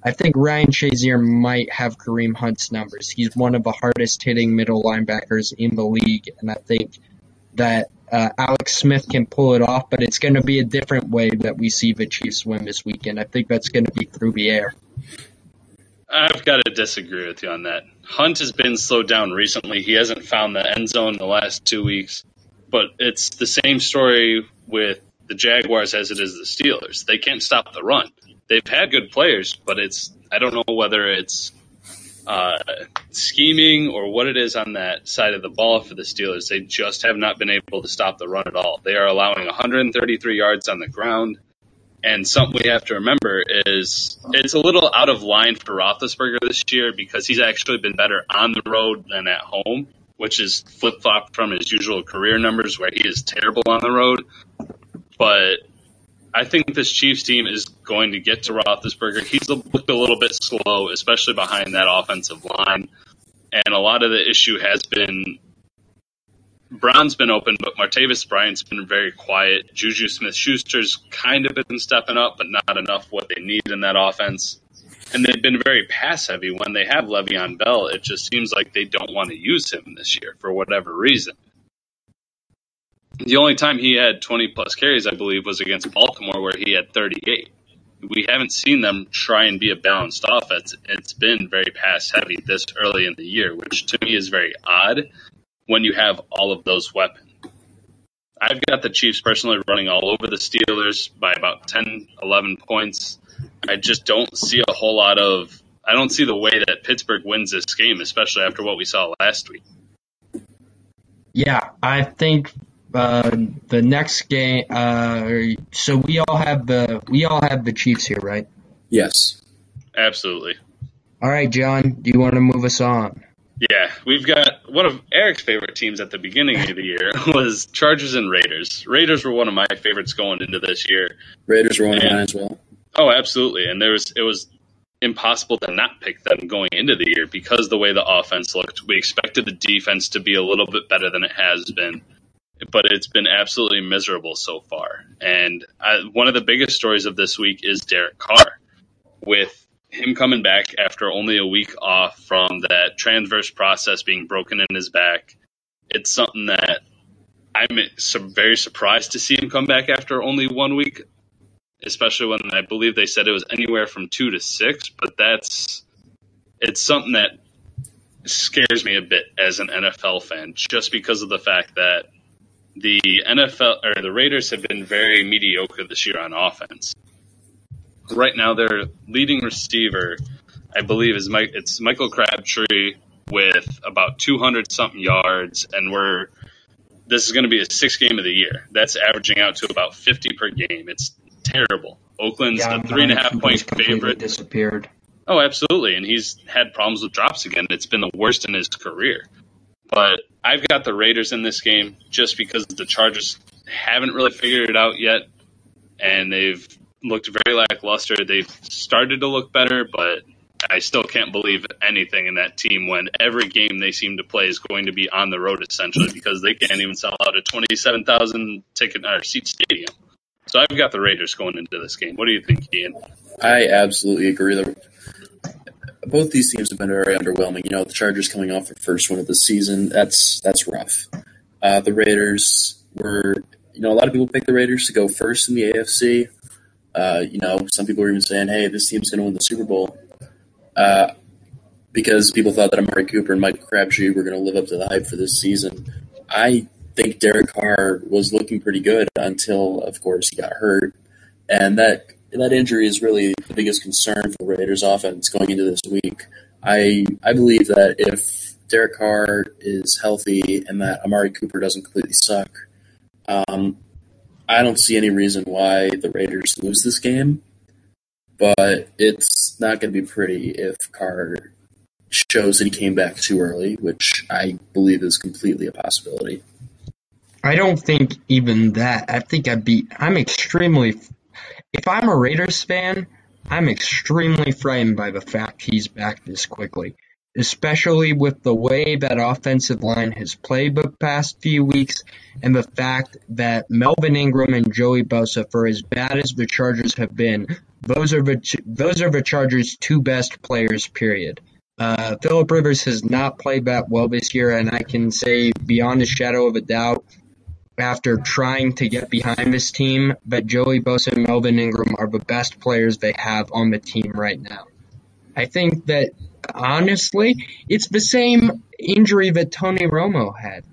might have Kareem Hunt's numbers. He's one of the hardest-hitting middle linebackers in the league, and I think that Alex Smith can pull it off, but it's going to be a different way that we see the Chiefs win this weekend. I think that's going to be through the air. I've got to disagree with you on that. Hunt has been slowed down recently. He hasn't found the end zone in the last 2 weeks. But it's the same story with the Jaguars as it is the Steelers. They can't stop the run. They've had good players, but I don't know whether it's scheming or what it is on that side of the ball for the Steelers. They just have not been able to stop the run at all. They are allowing 133 yards on the ground. And something we have to remember is it's a little out of line for Roethlisberger this year because he's actually been better on the road than at home, which is flip-flopped from his usual career numbers where he is terrible on the road. But I think this Chiefs team is going to get to Roethlisberger. He's looked a little bit slow, especially behind that offensive line. And a lot of the issue has been Brown's been open, but Martavis Bryant's been very quiet. Juju Smith-Schuster's kind of been stepping up, but not enough what they need in that offense. And they've been very pass-heavy. When they have Le'Veon Bell, it just seems like they don't want to use him this year for whatever reason. The only time he had 20-plus carries, I believe, was against Baltimore, where he had 38. We haven't seen them try and be a balanced offense. It's been very pass-heavy this early in the year, which to me is very odd when you have all of those weapons. I've got the Chiefs personally running all over the Steelers by about 10, 11 points. I just don't see a whole lot of – I don't see the way that Pittsburgh wins this game, especially after what we saw last week. Yeah, I think the next game so we all have the Chiefs here, right? Yes. Absolutely. All right, John, do you want to move us on? Yeah, we've got one of Eric's favorite teams at the beginning of the year was Chargers and Raiders. Raiders were one of my favorites going into this year. Raiders were one of mine as well. Oh, absolutely. And it was impossible to not pick them going into the year because the way the offense looked. We expected the defense to be a little bit better than it has been, but it's been absolutely miserable so far. And one of the biggest stories of this week is Derek Carr, with him coming back after only a week off from that transverse process being broken in his back. It's something that I'm very surprised to see him come back after only 1 week, especially when I believe they said it was anywhere from 2 to 6. But it's something that scares me a bit as an NFL fan, just because of the fact that the Raiders have been very mediocre this year on offense. Right now, their leading receiver, I believe, is Michael Crabtree with about 200-something yards, and this is going to be a 6th game of the year. That's averaging out to about 50 per game. It's terrible. Oakland's the 3.5-point favorite. Disappeared. Oh, absolutely, and he's had problems with drops again. It's been the worst in his career. But I've got the Raiders in this game just because the Chargers haven't really figured it out yet, and they've looked very lackluster. They've started to look better, but I still can't believe anything in that team when every game they seem to play is going to be on the road, essentially, because they can't even sell out a 27,000 seat stadium. So I've got the Raiders going into this game. What do you think, Ian? I absolutely agree. Both these teams have been very underwhelming. The Chargers coming off their first win of the season, that's rough. The Raiders were, a lot of people picked the Raiders to go first in the AFC. Some people were even saying, hey, this team's going to win the Super Bowl because people thought that Amari Cooper and Michael Crabtree were going to live up to the hype for this season. I think Derek Carr was looking pretty good until, of course, he got hurt. And that injury is really the biggest concern for the Raiders offense going into this week. I believe that if Derek Carr is healthy and that Amari Cooper doesn't completely suck, I don't see any reason why the Raiders lose this game, but it's not going to be pretty if Carr shows that he came back too early, which I believe is completely a possibility. I don't think even that. I think if I'm a Raiders fan, I'm extremely frightened by the fact he's back this quickly, especially with the way that offensive line has played the past few weeks and the fact that Melvin Ingram and Joey Bosa, for as bad as the Chargers have been, those are the Chargers' 2 best players, period. Phillip Rivers has not played that well this year, and I can say beyond a shadow of a doubt, after trying to get behind this team, that Joey Bosa and Melvin Ingram are the best players they have on the team right now. I think that, honestly, it's the same injury that Tony Romo had.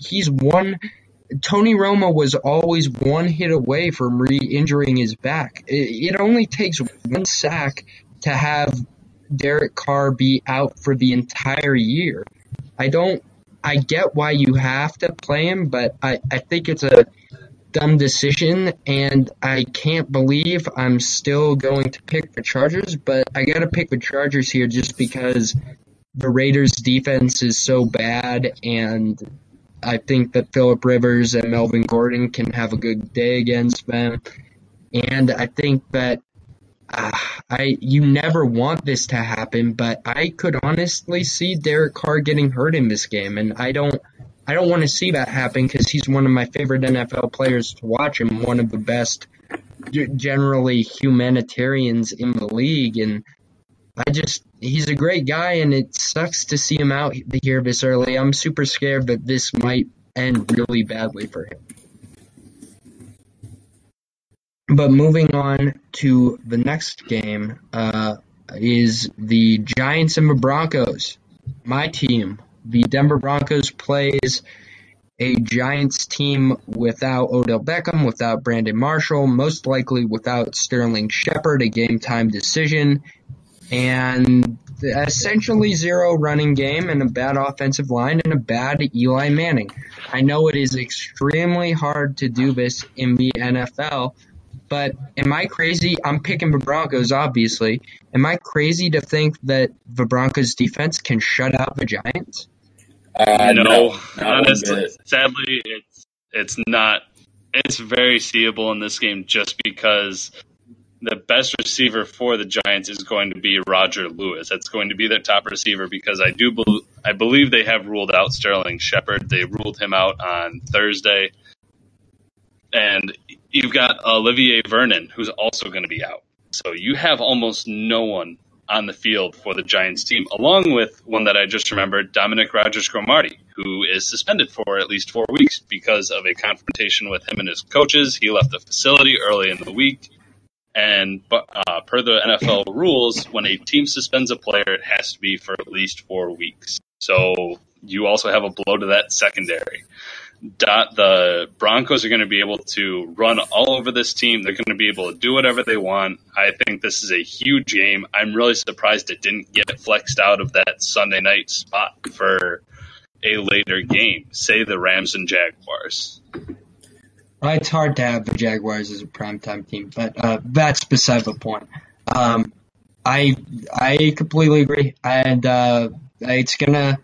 Tony Romo was always one hit away from re-injuring his back. It only takes one sack to have Derek Carr be out for the entire year. I get why you have to play him, but I think it's a dumb decision, and I can't believe I'm still going to pick the Chargers, but I got to pick the Chargers here just because the Raiders' defense is so bad, and I think that Phillip Rivers and Melvin Gordon can have a good day against them. And I think that you never want this to happen, but I could honestly see Derek Carr getting hurt in this game, and I don't want to see that happen because he's one of my favorite NFL players to watch and one of the best generally humanitarians in the league, and he's a great guy, and it sucks to see him out here this early. I'm super scared that this might end really badly for him. But moving on to the next game is the Giants and the Broncos. My team, the Denver Broncos, plays a Giants team without Odell Beckham, without Brandon Marshall, most likely without Sterling Shepard, a game-time decision, and essentially zero running game and a bad offensive line and a bad Eli Manning. I know it is extremely hard to do this in the NFL, but am I crazy? I'm picking the Broncos, obviously. Am I crazy to think that the Broncos defense can shut out the Giants? No, honestly, sadly, it's not. It's very seeable in this game just because the best receiver for the Giants is going to be Roger Lewis. That's going to be their top receiver because I believe they have ruled out Sterling Shepard. They ruled him out on Thursday. And you've got Olivier Vernon, who's also going to be out. So you have almost no one on the field for the Giants team, along with one that I just remembered, Dominic Rodgers-Cromartie, who is suspended for at least 4 weeks because of a confrontation with him and his coaches. He left the facility early in the week. And per the NFL rules, when a team suspends a player, it has to be for at least 4 weeks. So you also have a blow to that secondary. The Broncos are going to be able to run all over this team. They're going to be able to do whatever they want. I think this is a huge game. I'm really surprised it didn't get flexed out of that Sunday night spot for a later game, say the Rams and Jaguars. It's hard to have the Jaguars as a primetime team, but that's beside the point. I completely agree, and it's gonna.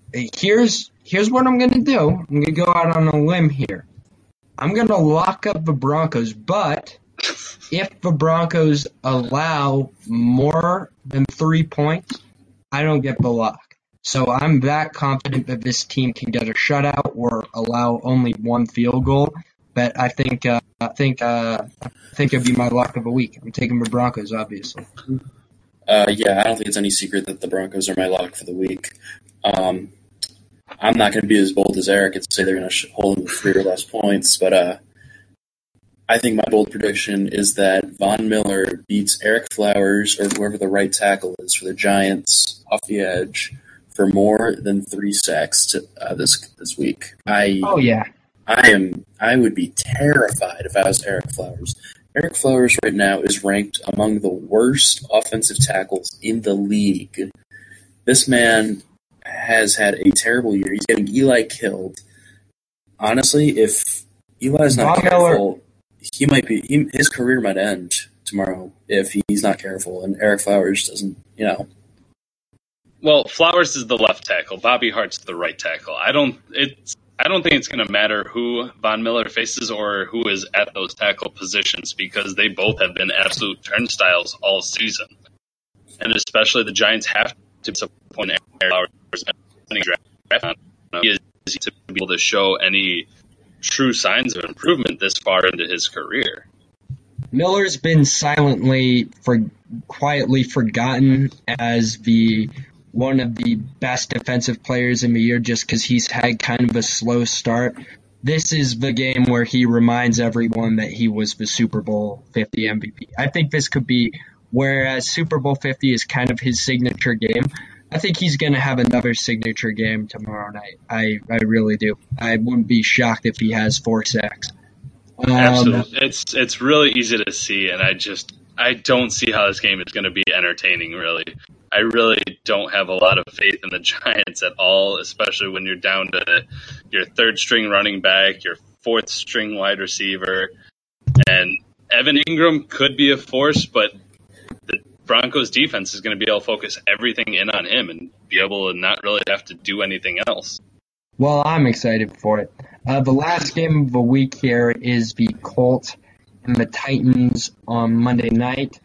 Here's what I'm gonna do. I'm gonna go out on a limb here. I'm gonna lock up the Broncos, but if the Broncos allow more than 3 points, I don't get the lock. So I'm that confident that this team can get a shutout or allow only one field goal. But I think it'd be my lock of the week. I'm taking the Broncos, obviously. Yeah, I don't think it's any secret that the Broncos are my lock for the week. I'm not going to be as bold as Eric and say they're going to hold them to 3 or less points, but I think my bold prediction is that Von Miller beats Eric Flowers or whoever the right tackle is for the Giants off the edge for more than 3 sacks this week. I would be terrified if I was Eric Flowers. Eric Flowers right now is ranked among the worst offensive tackles in the league. This man has had a terrible year. He's getting Eli killed. Honestly, if Eli's not careful, his career might end tomorrow if he's not careful and Eric Flowers doesn't, Well, Flowers is the left tackle. Bobby Hart's the right tackle. I don't think it's going to matter who Von Miller faces or who is at those tackle positions because they both have been absolute turnstiles all season. And especially the Giants have to disappoint Eric Flowers. He is to be able to show any true signs of improvement this far into his career. Miller's been quietly forgotten as one of the best defensive players in the year just because he's had kind of a slow start. This is the game where he reminds everyone that he was the Super Bowl 50 MVP. I think this could be, whereas Super Bowl 50 is kind of his signature game, I think he's going to have another signature game tomorrow night. I really do. I wouldn't be shocked if he has 4 sacks. Absolutely. It's really easy to see, and I don't see how this game is going to be entertaining, really. I really don't have a lot of faith in the Giants at all, especially when you're down to your 3rd-string running back, your 4th-string wide receiver. And Evan Ingram could be a force, but the Broncos defense is going to be able to focus everything in on him and be able to not really have to do anything else. Well, I'm excited for it. The last game of the week here is the Colts and the Titans on Monday night.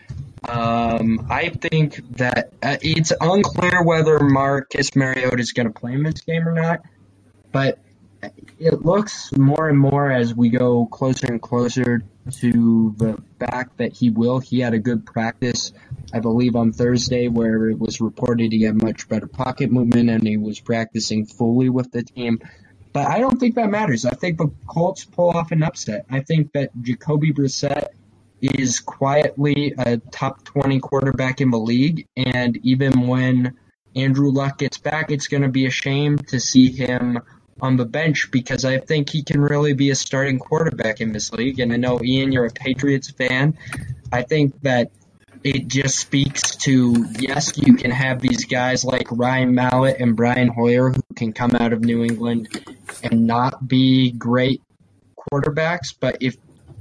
I think that it's unclear whether Marcus Mariota is going to play in this game or not, but it looks more and more as we go closer and closer to the fact that he will. He had a good practice, I believe, on Thursday, where it was reported he had much better pocket movement and he was practicing fully with the team. But I don't think that matters. I think the Colts pull off an upset. I think that Jacoby Brissett is quietly a top 20 quarterback in the league, and even when Andrew Luck gets back, it's going to be a shame to see him on the bench because I think he can really be a starting quarterback in this league. And I know, Ian, you're a Patriots fan. I think that it just speaks to, yes, you can have these guys like Ryan Mallett and Brian Hoyer who can come out of New England and not be great quarterbacks, but if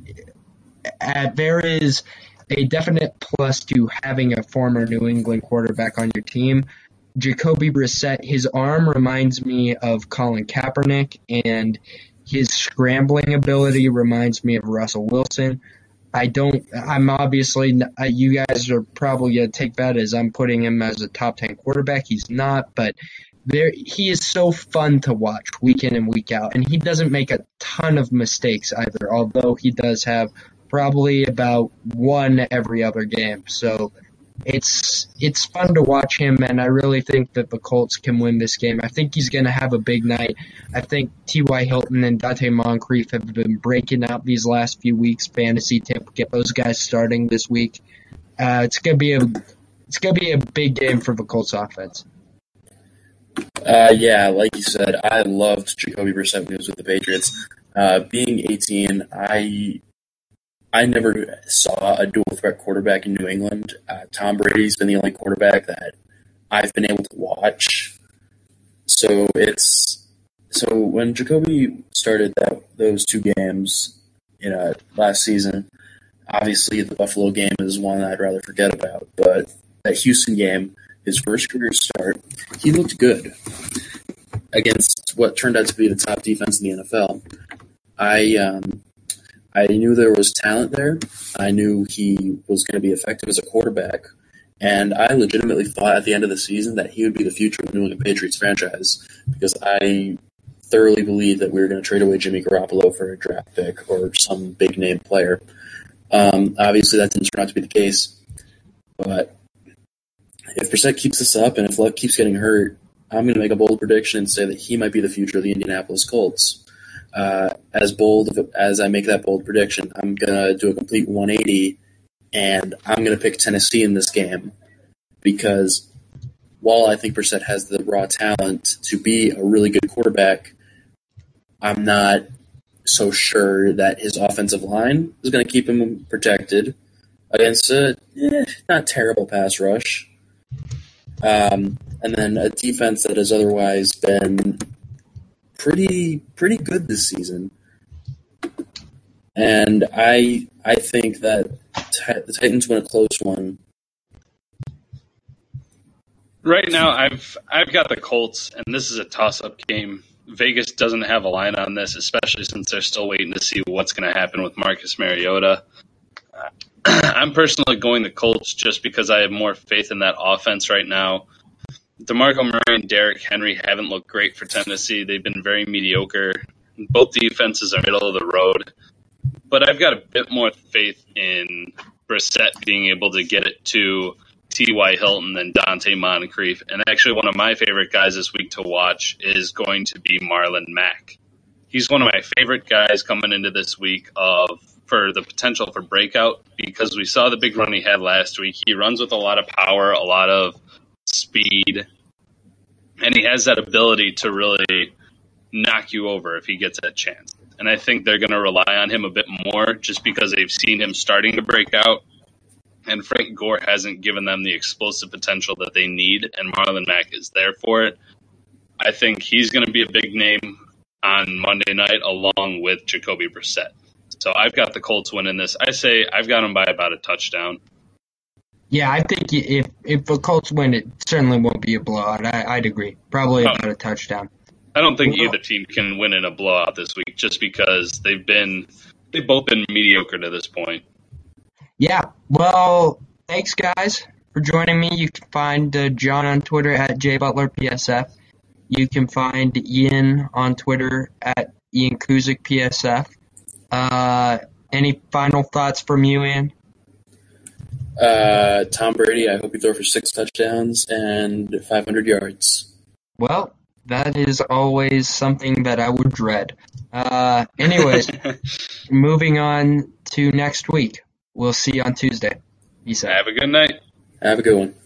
there is a definite plus to having a former New England quarterback on your team. Jacoby Brissett, his arm reminds me of Colin Kaepernick, and his scrambling ability reminds me of Russell Wilson. I'm obviously, you guys are probably going to take that as I'm putting him as a top 10 quarterback. He's not, but he is so fun to watch week in and week out, and he doesn't make a ton of mistakes either, although he does have probably about one every other game. So it's fun to watch him, and I really think that the Colts can win this game. I think he's going to have a big night. I think T.Y. Hilton and Dante Moncrief have been breaking out these last few weeks. Fantasy tip: get those guys starting this week. It's going to be a big game for the Colts offense. Yeah, like you said, I loved Jacoby Brissett when he was with the Patriots. Being 18, I never saw a dual-threat quarterback in New England. Tom Brady's been the only quarterback that I've been able to watch. So when Jacoby started those two games last season, obviously the Buffalo game is one I'd rather forget about. But that Houston game, his first career start, he looked good against what turned out to be the top defense in the NFL. I knew there was talent there. I knew he was going to be effective as a quarterback. And I legitimately thought at the end of the season that he would be the future of the New England Patriots franchise because I thoroughly believed that we were going to trade away Jimmy Garoppolo for a draft pick or some big-name player. Obviously, that didn't turn out to be the case. But if Brissett keeps this up and if Luck keeps getting hurt, I'm going to make a bold prediction and say that he might be the future of the Indianapolis Colts. As bold as I make that bold prediction, I'm going to do a complete 180, and I'm going to pick Tennessee in this game because while I think Brissett has the raw talent to be a really good quarterback, I'm not so sure that his offensive line is going to keep him protected against a not terrible pass rush. And then a defense that has otherwise been pretty good this season. And I think that the Titans win a close one. Right now, I've got the Colts, and this is a toss-up game. Vegas doesn't have a line on this, especially since they're still waiting to see what's going to happen with Marcus Mariota. I'm personally going the Colts just because I have more faith in that offense right now. DeMarco Murray and Derrick Henry haven't looked great for Tennessee. They've been very mediocre. Both defenses are middle of the road. But I've got a bit more faith in Brissett being able to get it to T.Y. Hilton and Dante Moncrief. And actually one of my favorite guys this week to watch is going to be Marlon Mack. He's one of my favorite guys coming into this week for the potential for breakout because we saw the big run he had last week. He runs with a lot of power, a lot of speed, and he has that ability to really knock you over if he gets that chance. And I think they're going to rely on him a bit more just because they've seen him starting to break out, and Frank Gore hasn't given them the explosive potential that they need, and Marlon Mack is there for it. I think he's going to be a big name on Monday night along with Jacoby Brissett. So I've got the Colts winning this. I say I've got them by about a touchdown. Yeah, I think if the Colts win, it certainly won't be a blowout. I'd agree. Probably about a touchdown. I don't think either team can win in a blowout this week, just because they've both been mediocre to this point. Yeah. Well, thanks guys for joining me. You can find John on Twitter at JButlerPSF. You can find Ian on Twitter at Ian Kuzik PSF. Any final thoughts from you, Ian? Tom Brady, I hope you throw for 6 touchdowns and 500 yards. Well, that is always something that I would dread. Anyways, moving on to next week. We'll see you on Tuesday. Peace out. Have a good night. Have a good one.